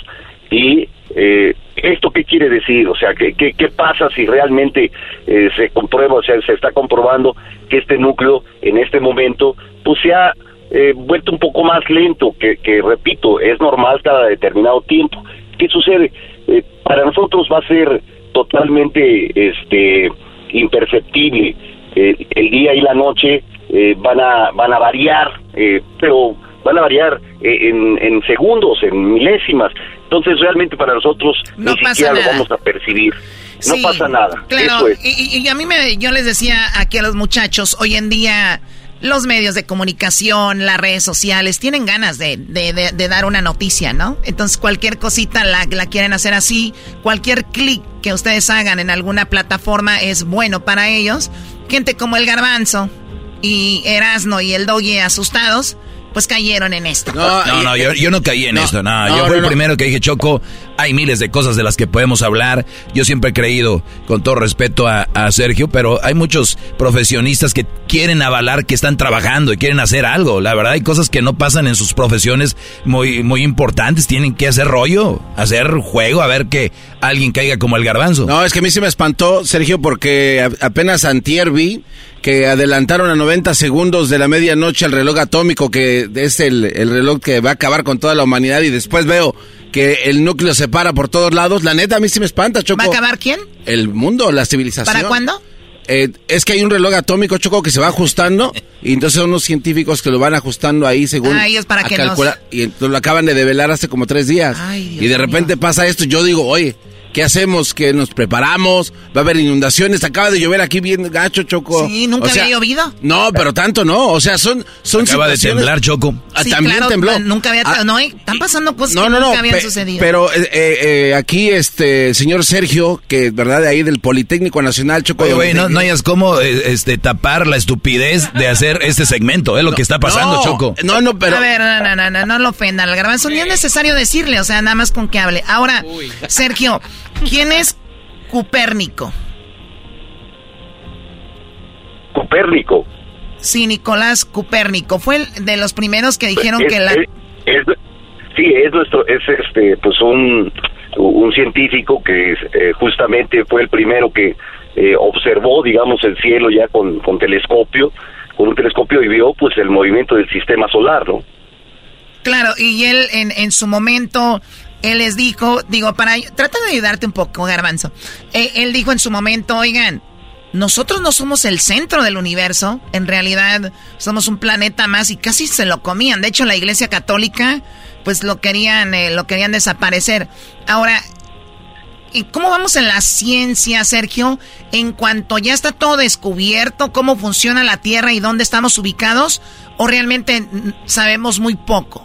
Y eh, ¿esto qué quiere decir? O sea, ¿qué, qué, qué pasa si realmente eh, se comprueba, o sea, se está comprobando que este núcleo en este momento, pues se ha Eh, vuelto un poco más lento, que, que repito, es normal cada determinado tiempo. ¿Qué sucede? Eh, para nosotros va a ser totalmente este imperceptible. Eh, el día y la noche eh, van a van a variar, eh, pero van a variar eh, en, en segundos, en milésimas. Entonces realmente para nosotros no ni siquiera nada. Lo vamos a percibir. No sí, pasa nada. Claro, Eso es. y, y a mí me, yo les decía aquí a los muchachos, hoy en día los medios de comunicación, las redes sociales, tienen ganas de, de, de, de dar una noticia, ¿no? Entonces cualquier cosita la, la quieren hacer así, cualquier clic que ustedes hagan en alguna plataforma es bueno para ellos. Gente como el Garbanzo y Erasno y el Doggy asustados, pues cayeron en esto. No, no, no yo, yo no caí en no, esto, no, no yo fui no, el no. primero que dije, Choco, hay miles de cosas de las que podemos hablar. Yo siempre he creído, con todo respeto a, a Sergio, pero hay muchos profesionistas que quieren avalar que están trabajando y quieren hacer algo. La verdad, hay cosas que no pasan en sus profesiones muy, muy importantes. Tienen que hacer rollo, hacer juego, a ver que alguien caiga como el Garbanzo. No, es que a mí se me espantó, Sergio, porque apenas antier vi que adelantaron a noventa segundos de la medianoche el reloj atómico, que es el, el reloj que va a acabar con toda la humanidad, y después veo que el núcleo se para por todos lados. La neta, a mí sí me espanta, Choco. ¿Va a acabar quién? El mundo, la civilización. ¿Para cuándo? Eh, es que hay un reloj atómico, Choco, que se va ajustando, y entonces son unos científicos que lo van ajustando ahí según ah, ellos para a que calcular, nos... y entonces lo acaban de develar hace como tres días. Ay, Dios y de repente mío. pasa esto, yo digo, oye, ¿qué hacemos? ¿Que nos preparamos? ¿Va a haber inundaciones? Acaba de llover aquí bien gacho, Choco. Sí, ¿nunca o sea, había llovido? No, pero tanto no. O sea, son, son Acaba de temblar, Choco. Ah, Sí, también claro, tembló. Nunca había... Ah, no, están pasando cosas no, que no, nunca no, habían pe- sucedido. Pero eh, eh, aquí, este, señor Sergio, que verdad, de ahí del Politécnico Nacional, Choco. Oye, güey, no, no hayas cómo eh, este, tapar la estupidez de hacer este segmento, es lo No, que está pasando, no, Choco. No, no, pero... A ver, no, no, no, no, no lo ofendan al Garbanzo, ni es necesario decirle, o sea, nada más con que hable. Ahora, Sergio, ¿quién es Copérnico? Copérnico. Sí, Nicolás Copérnico. Fue el de los primeros que dijeron Es- que la... es- es- sí, es nuestro, es este, pues un, un científico que eh, justamente fue el primero que eh, observó, digamos, el cielo ya con, con telescopio, con un telescopio y vio, pues, el movimiento del sistema solar, ¿no? Claro, y él en, en su momento, él les dijo, digo, para... Trata de ayudarte un poco, Garbanzo. Eh, él dijo en su momento, oigan, nosotros no somos el centro del universo, en realidad somos un planeta más y casi se lo comían. De hecho, la Iglesia Católica, pues lo querían, eh, lo querían desaparecer. Ahora, ¿y cómo vamos en la ciencia, Sergio? En cuanto ya está todo descubierto, cómo funciona la Tierra y dónde estamos ubicados, ¿o realmente mm, sabemos muy poco?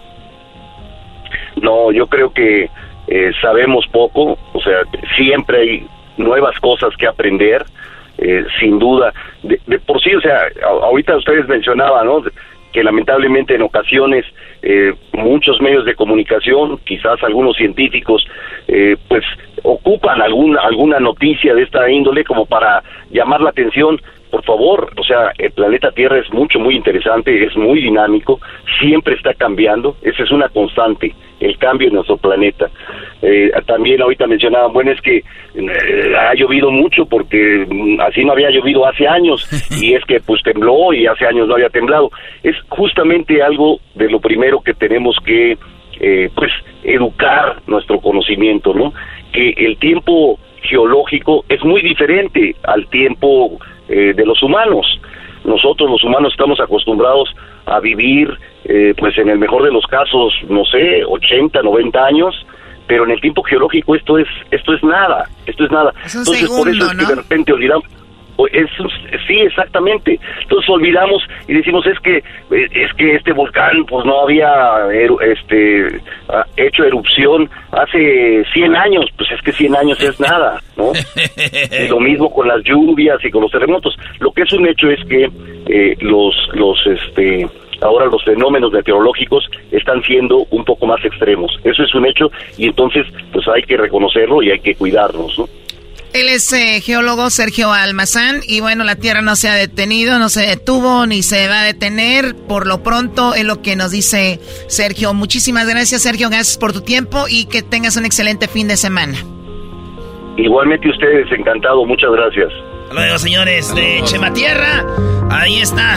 No, yo creo que eh, sabemos poco, o sea, siempre hay nuevas cosas que aprender, eh, sin duda. De, de por sí, o sea, a- ahorita ustedes mencionaban, ¿no?, que lamentablemente en ocasiones eh, muchos medios de comunicación, quizás algunos científicos, eh, pues ocupan alguna alguna noticia de esta índole como para llamar la atención. Por favor, o sea, el planeta Tierra es mucho, muy interesante, es muy dinámico, siempre está cambiando, esa es una constante, el cambio en nuestro planeta. Eh, también ahorita mencionaban, bueno, es que eh, ha llovido mucho porque mm, así no había llovido hace años, y es que pues tembló y hace años no había temblado. Es justamente algo de lo primero que tenemos que, eh, pues, educar nuestro conocimiento, ¿no? Que el tiempo geológico es muy diferente al tiempo eh, de los humanos. Nosotros los humanos estamos acostumbrados a vivir, eh, pues en el mejor de los casos, no sé, ochenta, noventa años, pero en el tiempo geológico esto es esto es nada, esto es nada. Es un Entonces segundo, por eso es ¿no? que de repente olvidamos. O es un- sí, exactamente. Entonces olvidamos y decimos es que eh, es que este volcán pues no había eru- este ah, hecho erupción hace cien años, pues es que cien años es nada, ¿no? Y lo mismo con las lluvias y con los terremotos. Lo que es un hecho es que eh, los los este ahora los fenómenos meteorológicos están siendo un poco más extremos. Eso es un hecho y entonces pues hay que reconocerlo y hay que cuidarnos, ¿no? Él es eh, geólogo Sergio Almazán y bueno, la Tierra no se ha detenido, no se detuvo ni se va a detener. Por lo pronto es lo que nos dice Sergio. Muchísimas gracias, Sergio, gracias por tu tiempo y que tengas un excelente fin de semana. Igualmente ustedes, encantado, muchas gracias. Hasta luego, señores de Chema Tierra. Ahí está.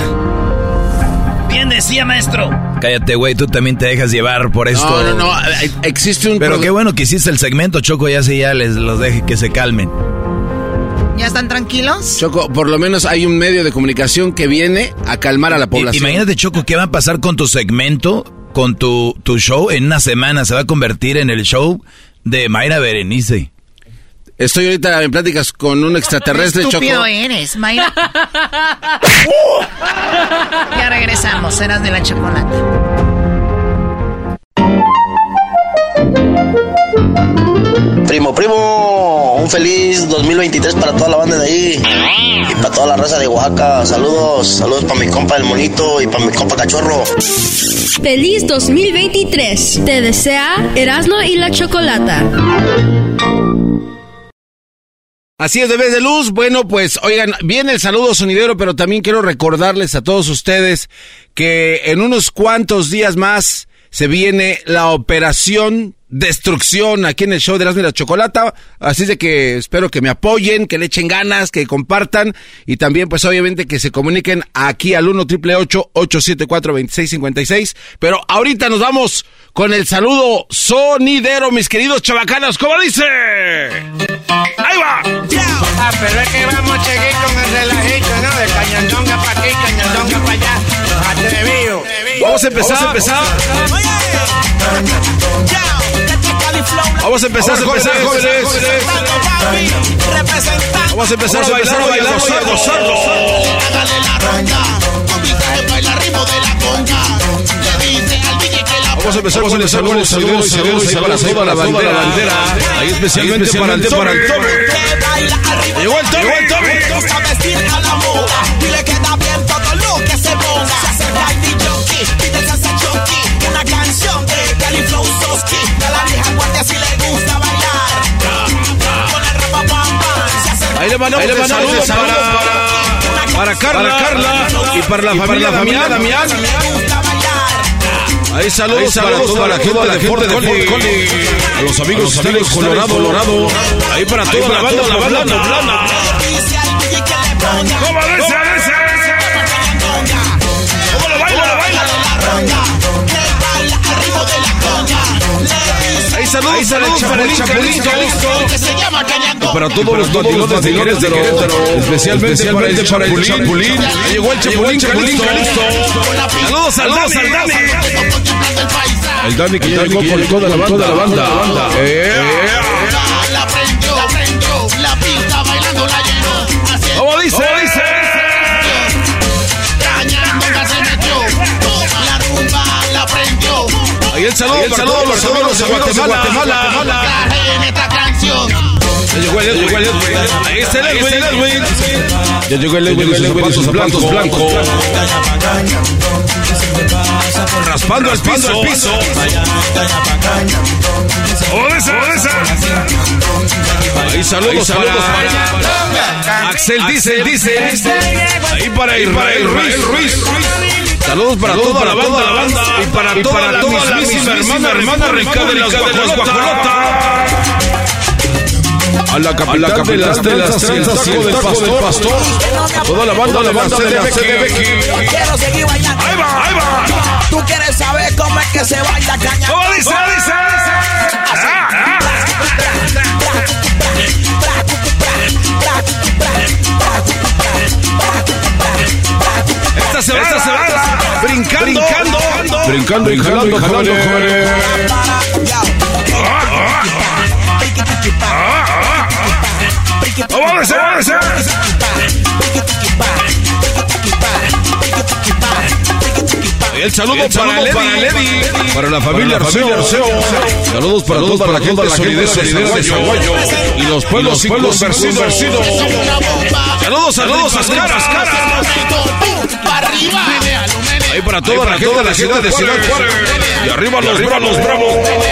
Bien decía, maestro. Cállate, güey, tú también te dejas llevar por esto. No, no, no, eh, existe un... Pero produ- qué bueno que hiciste el segmento, Choco, ya sí, ya les los deje que se calmen. ¿Ya están tranquilos? Choco, por lo menos hay un medio de comunicación que viene a calmar a la I- población. Imagínate, Choco, ¿qué va a pasar con tu segmento, con tu, tu show? En una semana se va a convertir en el show de Mayra Berenice. Estoy ahorita en pláticas con un extraterrestre, Choco. Estúpido eres, Mayra. Ya regresamos, serás de la chocolate. Primo, primo, un feliz dos mil veintitrés para toda la banda de ahí y para toda la raza de Oaxaca. Saludos, saludos para mi compa el monito y para mi compa cachorro. Feliz dos mil veintitrés. Te desea Erasmo y la Chocolata. Así es, bebés de luz. Bueno, pues, oigan, viene el saludo sonidero, pero también quiero recordarles a todos ustedes que en unos cuantos días más se viene la operación Destrucción aquí en el show de Erasmo y la Chocolata. Así de que espero que me apoyen, que le echen ganas, que compartan y también, pues, obviamente que se comuniquen aquí al uno triple ocho ocho siete cuatro dos seis cinco seis. Pero ahorita nos vamos con el saludo sonidero, mis queridos chavacanos. ¿Cómo dice? ¡Ahí va! Ah, pero es que vamos a seguir con el relajito, ¿no? De cañondonga pa' aquí, cañondonga pa' allá. Los atrevidos. Vamos a empezar, vamos a empezar. Oye. Vamos Vamos a empezar, vamos a empezar, jóvenes. Vamos a empezar a bailar, a bailar, a gozarlo. Hágale la ronda, con mi traje baila ritmo de la conga. Le dice al D J que la Vamos a empezar con el saludo, saludos, saludos para toda la bandera. Ahí especialmente para el Tommy. Llegó el Tommy, el Tommy. gusta vestir a la moda y le queda bien todo lo que se ponga. Se acerca el D J, pide salsa chunky, una canción de Cali Flow Soski. A la vieja guardia si le gusta bailar. Con el rapa pam pam. Se acerca. Ahí le mandamos el saludo para para Carla, Carla y para la familia Damián, Damián. Ahí saludos, Ahí saludos para toda la gente, toda la gente de Fort Collins, a los amigos de Estados Colorado, Colorado. Ahí para Ahí toda para la banda, la banda, la banda. ¿Cómo dice, dice? ¿Cómo lo baila, lo baila? Ahí saludos, Ahí saludos para el Chapulín, y para todos los batilones de Querétaro, especialmente para el Chapulín. Llegó el Chapulín, Chapulín, Calisto. Saludos, saludos al Dani. El Dani que llegó con toda la banda, la banda. La prendió, la prendió, la pista bailando la llenó. ¿Cómo dice? dice? Cañando se metió, la rumba la prendió. Ahí el saludo, el saludo para todos los amigos de Guatemala. En esta canción. Ya llegó el Edwin, ahí está el Edwin. Ya llegó el Edwin, los zapatos blancos, blancos. Raspando al piso, al piso. ¡Odesa, odesa! Ahí saludos para Axel, dice, dice. Ahí para Israel Ruiz. Saludos para toda la banda, la banda. Y para toda la mismísima hermana, hermana rica de las guajolotas. A la capital de las telas y el taco del pastor. Toda la banda, la banda de la C D B K. Quiero seguir bailando. Ahí va, ahí va. Tú quieres saber cómo es que se baila caña. ¿Cómo dice? dice? Esta se va, esta se va. Brincando, brincando, brincando y jalando, jalando, jóvenes. ¡Vamos a hacer! El saludo, el saludo para, para Lady, para la familia Arceo. Saludos para todos, para la gente solidez, solidez de Zaguayo y los pueblos inconversidos. Saludos, saludos a caras, caras. Ahí para toda la gente de la ciudad de Ciudad Juárez. Y arriba los bravos, bravos.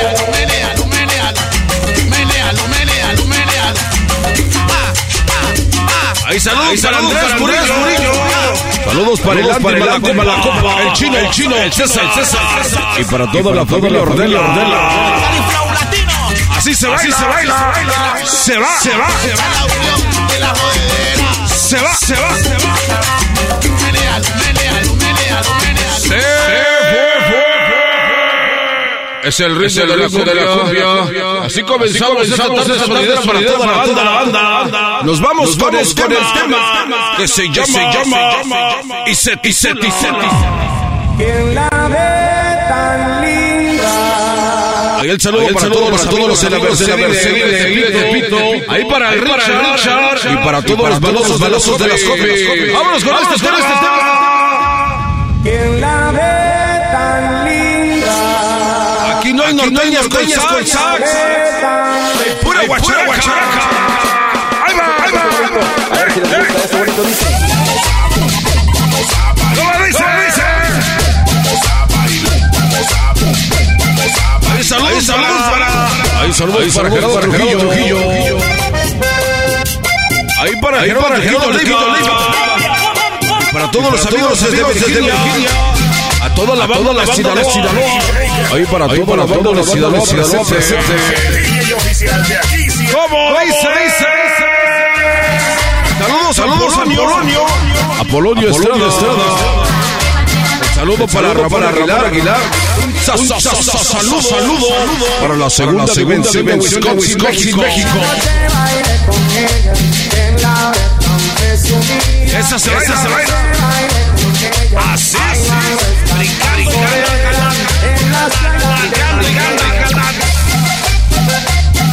Ahí saludos, Ahí para Andrés Murillo. Saludos para el Andy Malacopa, el chino, el chino, el César, el César. Y para toda la familia Ordela, Ordela. Así se baila, así se baila. Se va, se va, se va. Se va, se va, se va. Se fue. Es el ritmo de la, de la cumbia. Así comenzamos esta tarde solidera para toda la banda, la banda. Nos vamos, Nos con, el con el tema que se llama, se llama y se, y se, y se. ¿Quién la ve tan linda? Ahí el saludo Ahí el para, saludo todos, para todos los amigos de la Mercedes de Pito. Ahí para el Richard y para todos los balosos, balosos de las copias. Vámonos con este, con este tema. ¿Quién la ve tan linda? Aquí no hay norteñas con sax. Pura guachara, guachara. Ahí va, ahí va. A ver si les gusta esto bonito, dice. ¿Cómo dice? dice? Ahí saludos, saludos para... Ahí saludos para Gerardo Trujillo. Ahí para Gerardo Trujillo. Para todos los amigos desde Virginia. A toda la banda de Sinaloa. Ahí para toda la banda de Sinaloa presente. ¿Cómo dice? dice? Saludos, saludos a Apolonio. Apolonio Estrada, Estrada. Saludo para Rafael Aguilar. Aguilar. Saludo, saludo para la segunda dimensión de Wisconsin, México. Esa se va, esa se va. Así, brincar, brincar, brincar, brincar, brincar.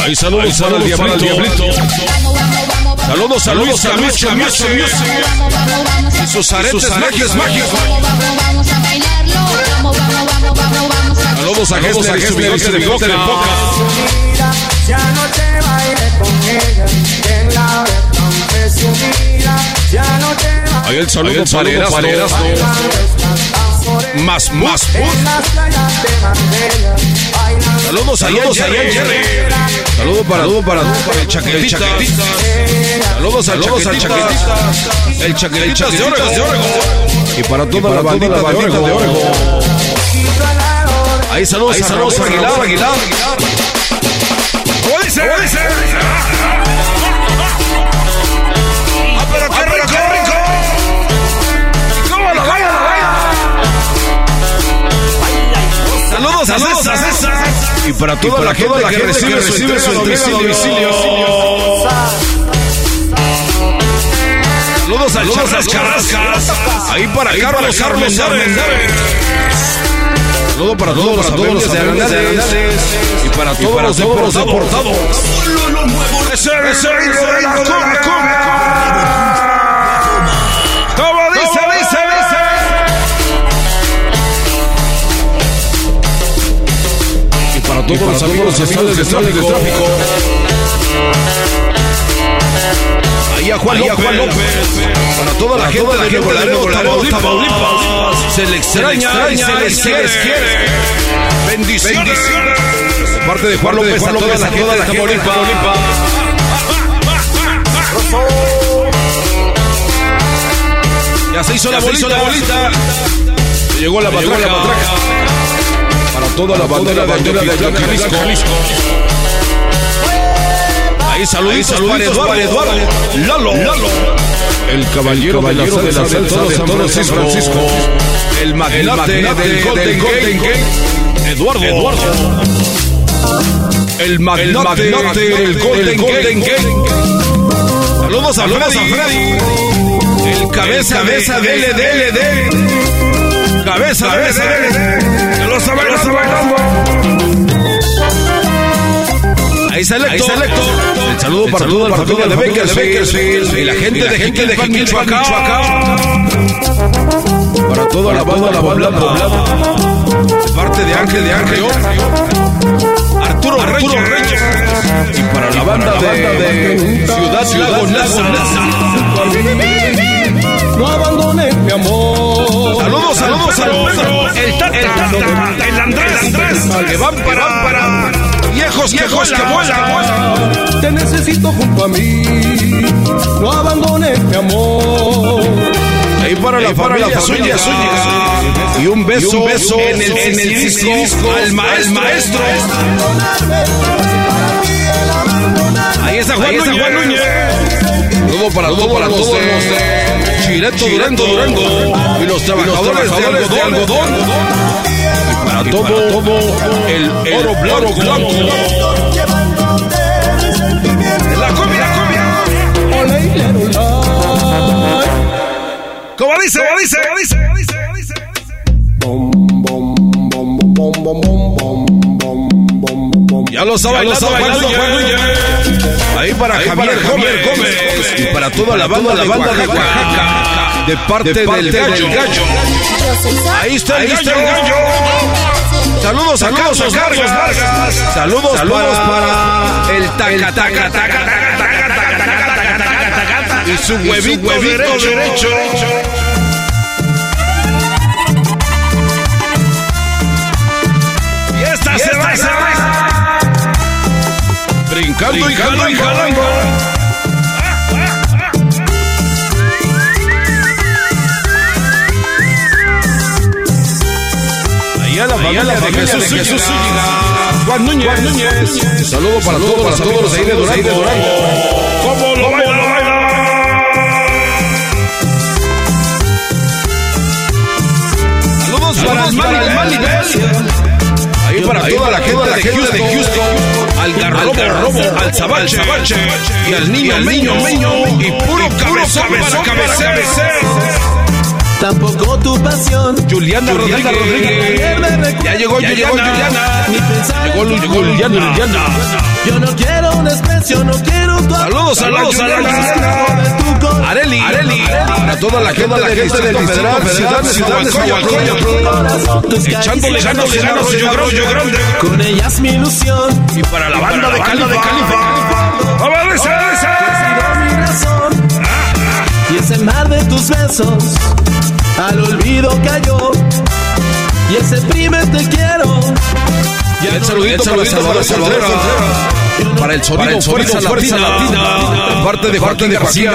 Ahí saludos, saludos para el Diablito. Diablito. Saludos, saludos a Luis Chamizo y sus aretes mágicos. Saludos a Gessler y su bigote de boca. Ya no te bailé con ella, en la verdad presumida. Ya no te bailé. Ahí el saludo para Erasmo. Más, más. Saludos a Jerry. Saludos para, saludos para, para el Chaquetita. Saludos al Chaquetita. El Chaquetita de Oregon. Y para toda la bandita de Oregon. Ahí saludos, ahí saludos a Aguilar, Aguilar. ¿Cómo dice? ¿Cómo dice? ¡Ah, pero qué rico, qué rico! ¿Cómo lo baila, lo baila? Saludos, saludos a César. Y para toda la gente que recibe su entrega a domicilio. Saludos al Charras Carrascas. Ahí para Carlos, Carlos Armendáriz. Saludos para todos los dueños de Hernández y para todos los deportados. Ese es el ritmo de la cumbia. Como dice, dice, dice. Y para todos los amigos de tráfico. Ahí a Juan López. Para toda la gente de Tamaulipas. Se le extraña y se les quiere. Bendiciones. De parte de Juan López a toda la gente de Tamaulipas. Ya se hizo la bolita. Llegó la matraca. Para toda la bandera de Jalisco. Ahí saluditos para Eduardo. Lalo. El caballero de la salsa de San Francisco. El magnate del Golden Gate. Eduardo. El magnate del Golden Gate. Saludos a Freddy. El cabeza de L D L D. Cabeza de L D L D. Que lo está bailando. Ahí sale Héctor. El saludo para toda la familia de Bakersfield y la gente de gente de Michoacán. Para toda la banda la Poblada. De parte de Ángel de Ángel. Arturo Reyes. Y para la banda de Ciudad Lagunasa. No abandones mi amor. Saludos, saludos al Pedro. El Tata. El Andrés. Que van para viejos que vuelan. Te necesito junto a mí. No abandones mi amor. Ahí para la familia Zúñiga. Y un beso, y un beso en el, en el disco al maestro. Ahí está Juan Núñez. Todo para todos los de Chileto, Durango y los trabajadores de algodón. Y para todo el oro blanco. La cumbia, la cumbia. ¿Cómo dice? ¿Cómo dice? ¿Cómo dice? ¿Cómo dice? ¿Cómo dice? Ya lo sabe, ya lo sabe, ahí para Ahí Javier, para Javier Gómez, Gómez y para toda la banda, la banda de Oaxaca, de parte, de parte del, gallo. del gallo. Ahí está el gallo. gallo. Saludos, saludos a Carlos Vargas. Saludos, saludos para, para el taca, taca, taca, taca, taca, taca, taca, y su huevito, huevito derecho. derecho. Y esta se va, se va. Brincando, brincando y jalando. Ahí a la familia de Jesús Zúñiga. Juan Núñez. Juan Núñez. Saludo para todos, para todos los ahí de Durango. ¿Cómo lo baila, lo baila? Saludos para el Malibel. Ahí para toda la gente de Houston. Al Garrobo, al Zabache, y al niño Meño, y puro cabezón para cabecear. tampoco tu pasión. Juliana, Juliana Rodríguez. Rodríguez. Ya llegó, ya llegó Juliana. Ni pensar llegó en Juliana, Juliana. Yo no quiero un desprecio, no quiero tu saludos, saludos, saludos. Areli, Areli. Para toda la gente del Distrito Federal, Ciudad de Ciudad, echándole ganas, ganas, yo grande. Con ella es mi ilusión. Y para la banda de Califa. ¡Vamos, mi razón. Y ese mar de tus besos al olvido cayó. Y ese primer te quiero. Y el saludito, saludito para Salvador Contreras. Para el sonido Fuerza Latina. De parte de Joaquín García.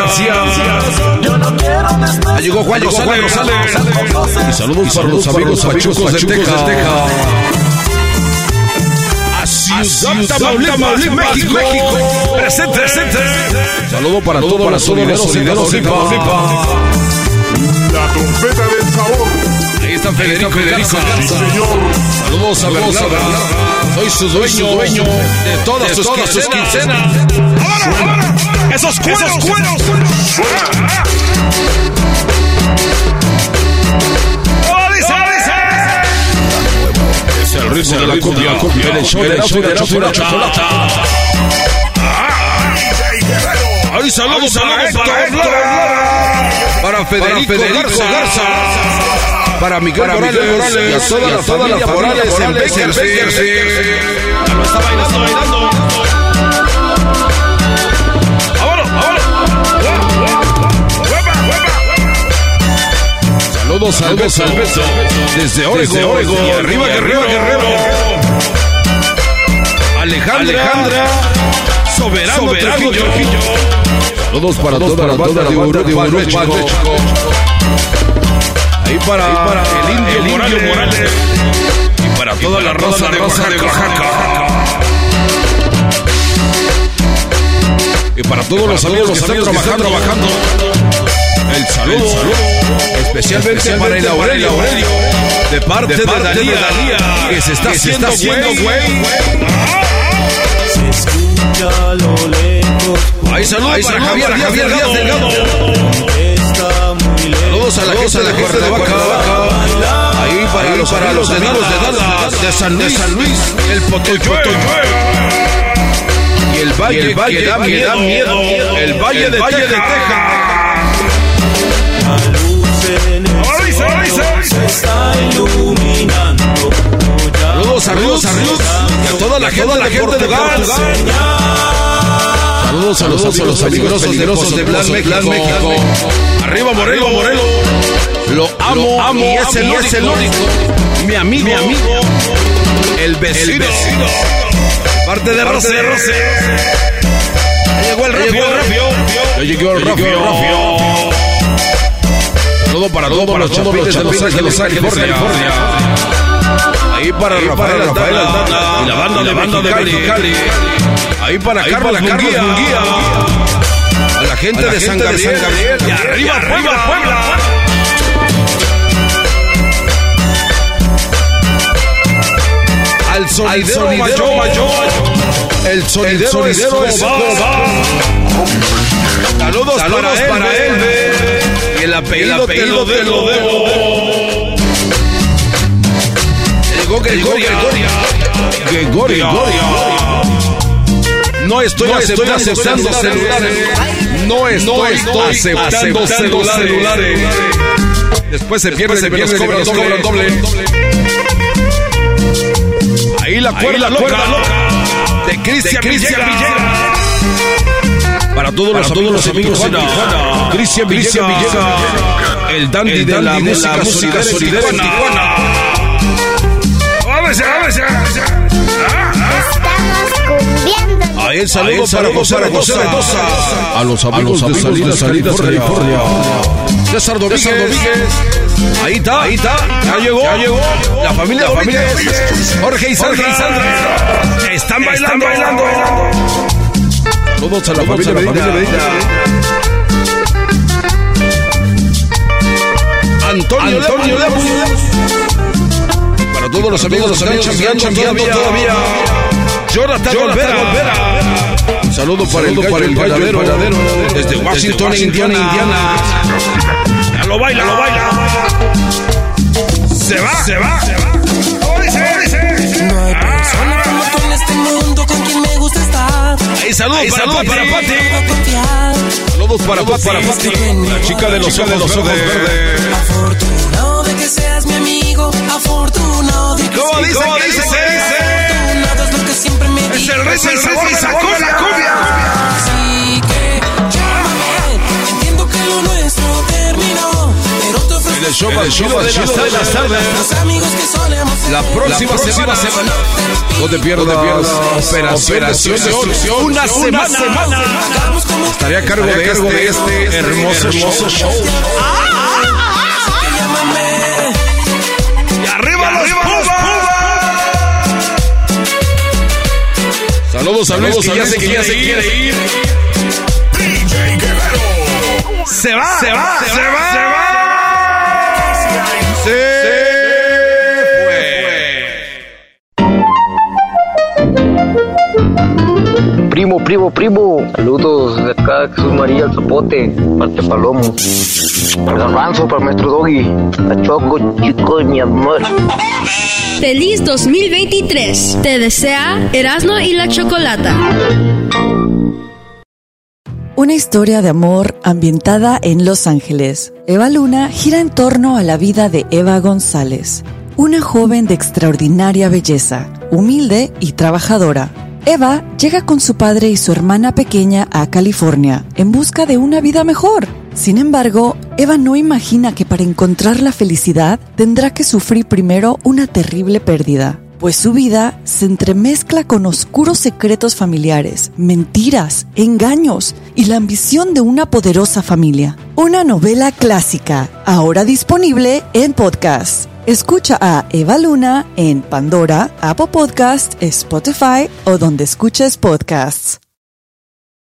Ya llegó Juan Rosales. Y saludos para los amigos pachucos de Texas. A Ciudad Tamaulipas, México. Presente, presente. Saludo para todos los solideros de Tamaulipas. La trompeta del sabor. Ahí está Federico, Federico. Saludos a Bernardo. Soy su dueño, dueño de todas sus quincenas. ¡Ahora, ahora! ¡Esos cueros! ¡Esos cueros! Es el ritmo de la cumbia. En el show de la chocolata. ¡Ay, saludos, saludos! Para Federico Garza. Para Miguel Morales, y a toda, y a la, toda la Morales en Bakersfield. Ya lo está bailando, bailando. ¡Vámonos, vámonos! ¡Huepa, huepa! Saludos, saludos al beso. Desde Oregon. Y arriba, Guerrero, Guerrero. Alejandra, Alejandra Soberano, Soberano Trujillo. Saludos para toda la banda de Uruguay. Ahí para, Ahí para el Indio, el Morales. Indio Morales y para toda y para la raza de Oaxaca. de Oaxaca y para todos los amigos que están trabajando, trabajando. El saludo, el saludo especialmente, especialmente para el Aurelio, Aurelio de parte de, parte de Dalía, Dalía que se está que haciendo, se está haciendo güey. Se escucha a lo lejos. Ahí saludos Ahí para Javier, Javier, Javier Díaz Delgado. Saludos a la gente de Cuernavaca. Ahí para, los, para los amigos de Dallas, de San Luis, de San Luis el Potoyue. Y el Valle, y el valle que, da que da miedo, miedo. El Valle el de Valle Texas. La luz en el cielo se está iluminando. Saludos, saludos, saludos. Y a toda la gente de Portugal. Saludos a los, a los amigos peligrosos de Plan México. Arriba Morelo, Morelo. Lo amo, Lo amo y es el, y es el único. Mi amigo, mi amigo. El vecino. El vecino. Parte de Rosé. Ya llegó el Rafio. Ya llegó el Rafio. Todo para todo, para todos los chapines de Los Ángeles, California. Ahí para Rafael Aldana y la banda de banda de Mexicali. Ahí para Ahí Carlos Munguía. A la gente, a la de, gente San Gabriel, de San Gabriel. Y arriba, arriba Puebla, Puebla. Al sonidero, Al sonidero mayor. El sonidero, el sonidero Escobar. Saludos, Saludos para, para él. él. Y el apellido, el apellido te lo debo. Llegó Gregoria. Gregoria. No estoy, no aceptando, estoy aceptando celulares. No estoy, no estoy aceptando, aceptando celulares. celulares. Después se pierde, se pierde, cobran doble, doble. Ahí la cuerda, Ahí la cuerda loca, loca de Cristian Villegas. Para todos los, todos los amigos de Tijuana. Cristian Villegas. El dandy, el de, dandy la de música, la música solidera en Tijuana. ¡Vámonos, vámonos! Ahí el saludo, Ahí el saludo para José Mendoza. A los amigos, a los amigos de Salinas, de California. César Domínguez. Ahí está, ahí está. Ya llegó, ya llegó. La familia la Domínguez. Familia. Jorge y Sandra. Jorge y Sandra. Están bailando, Están bailando. Saludos a la familia Medina. Antonio, Antonio Lemos. Para todos los amigos, los amigos que están chambeando todavía. Jonathan Olvera. Un saludo para el gallo, para el gallo, el paladero, desde Washington, Washington Indiana. Indiana. Ya lo baila, lo baila. se va, se va, se va. ¿Cómo dice? No hay persona como tú en este mundo con quien me gusta estar. Ahí saludos para, saludos para Pati. Pati. Saludos para Pati, para Pati. La chica de los ojos verdes. Afortunado de que seas mi amigo. Afortunado de que ¿Cómo seas dice? ¿Qué dice? ¿Qué dice? Afortunado es lo que siempre me Es digo. el rey, el sabor de la cumbia. La cumbia. Así que llámame. Entiendo que lo nuestro terminó, pero te ofrezco En el show más chido de las tardes. los amigos que solemos ser. La próxima, La próxima semana, semana. no te pierdas, no te pierdas Operación Destrucción. Una semana, semana. Estaré a cargo de este, de este hermoso, hermoso show. ¡Y arriba los Pumas! Saludos a Luis, que ya se quiere ir. Se va, se va, se va, se va. Se Primo, primo, primo. Saludos de acá, Jesús María, el Zapote, parte Palomo. Para el Garbanzo, para el maestro Doggy. La Choco, chico, mi amor. Feliz dos mil veintitrés. Te desea Erasmo y la Chocolata. Una historia de amor ambientada en Los Ángeles. Eva Luna gira en torno a la vida de Eva González, una joven de extraordinaria belleza, humilde y trabajadora. Eva llega con su padre y su hermana pequeña a California en busca de una vida mejor. Sin embargo, Eva no imagina que para encontrar la felicidad tendrá que sufrir primero una terrible pérdida, pues su vida se entremezcla con oscuros secretos familiares, mentiras, engaños y la ambición de una poderosa familia. Una novela clásica, ahora disponible en podcast. Escucha a Eva Luna en Pandora, Apple Podcast, Spotify o donde escuches podcasts.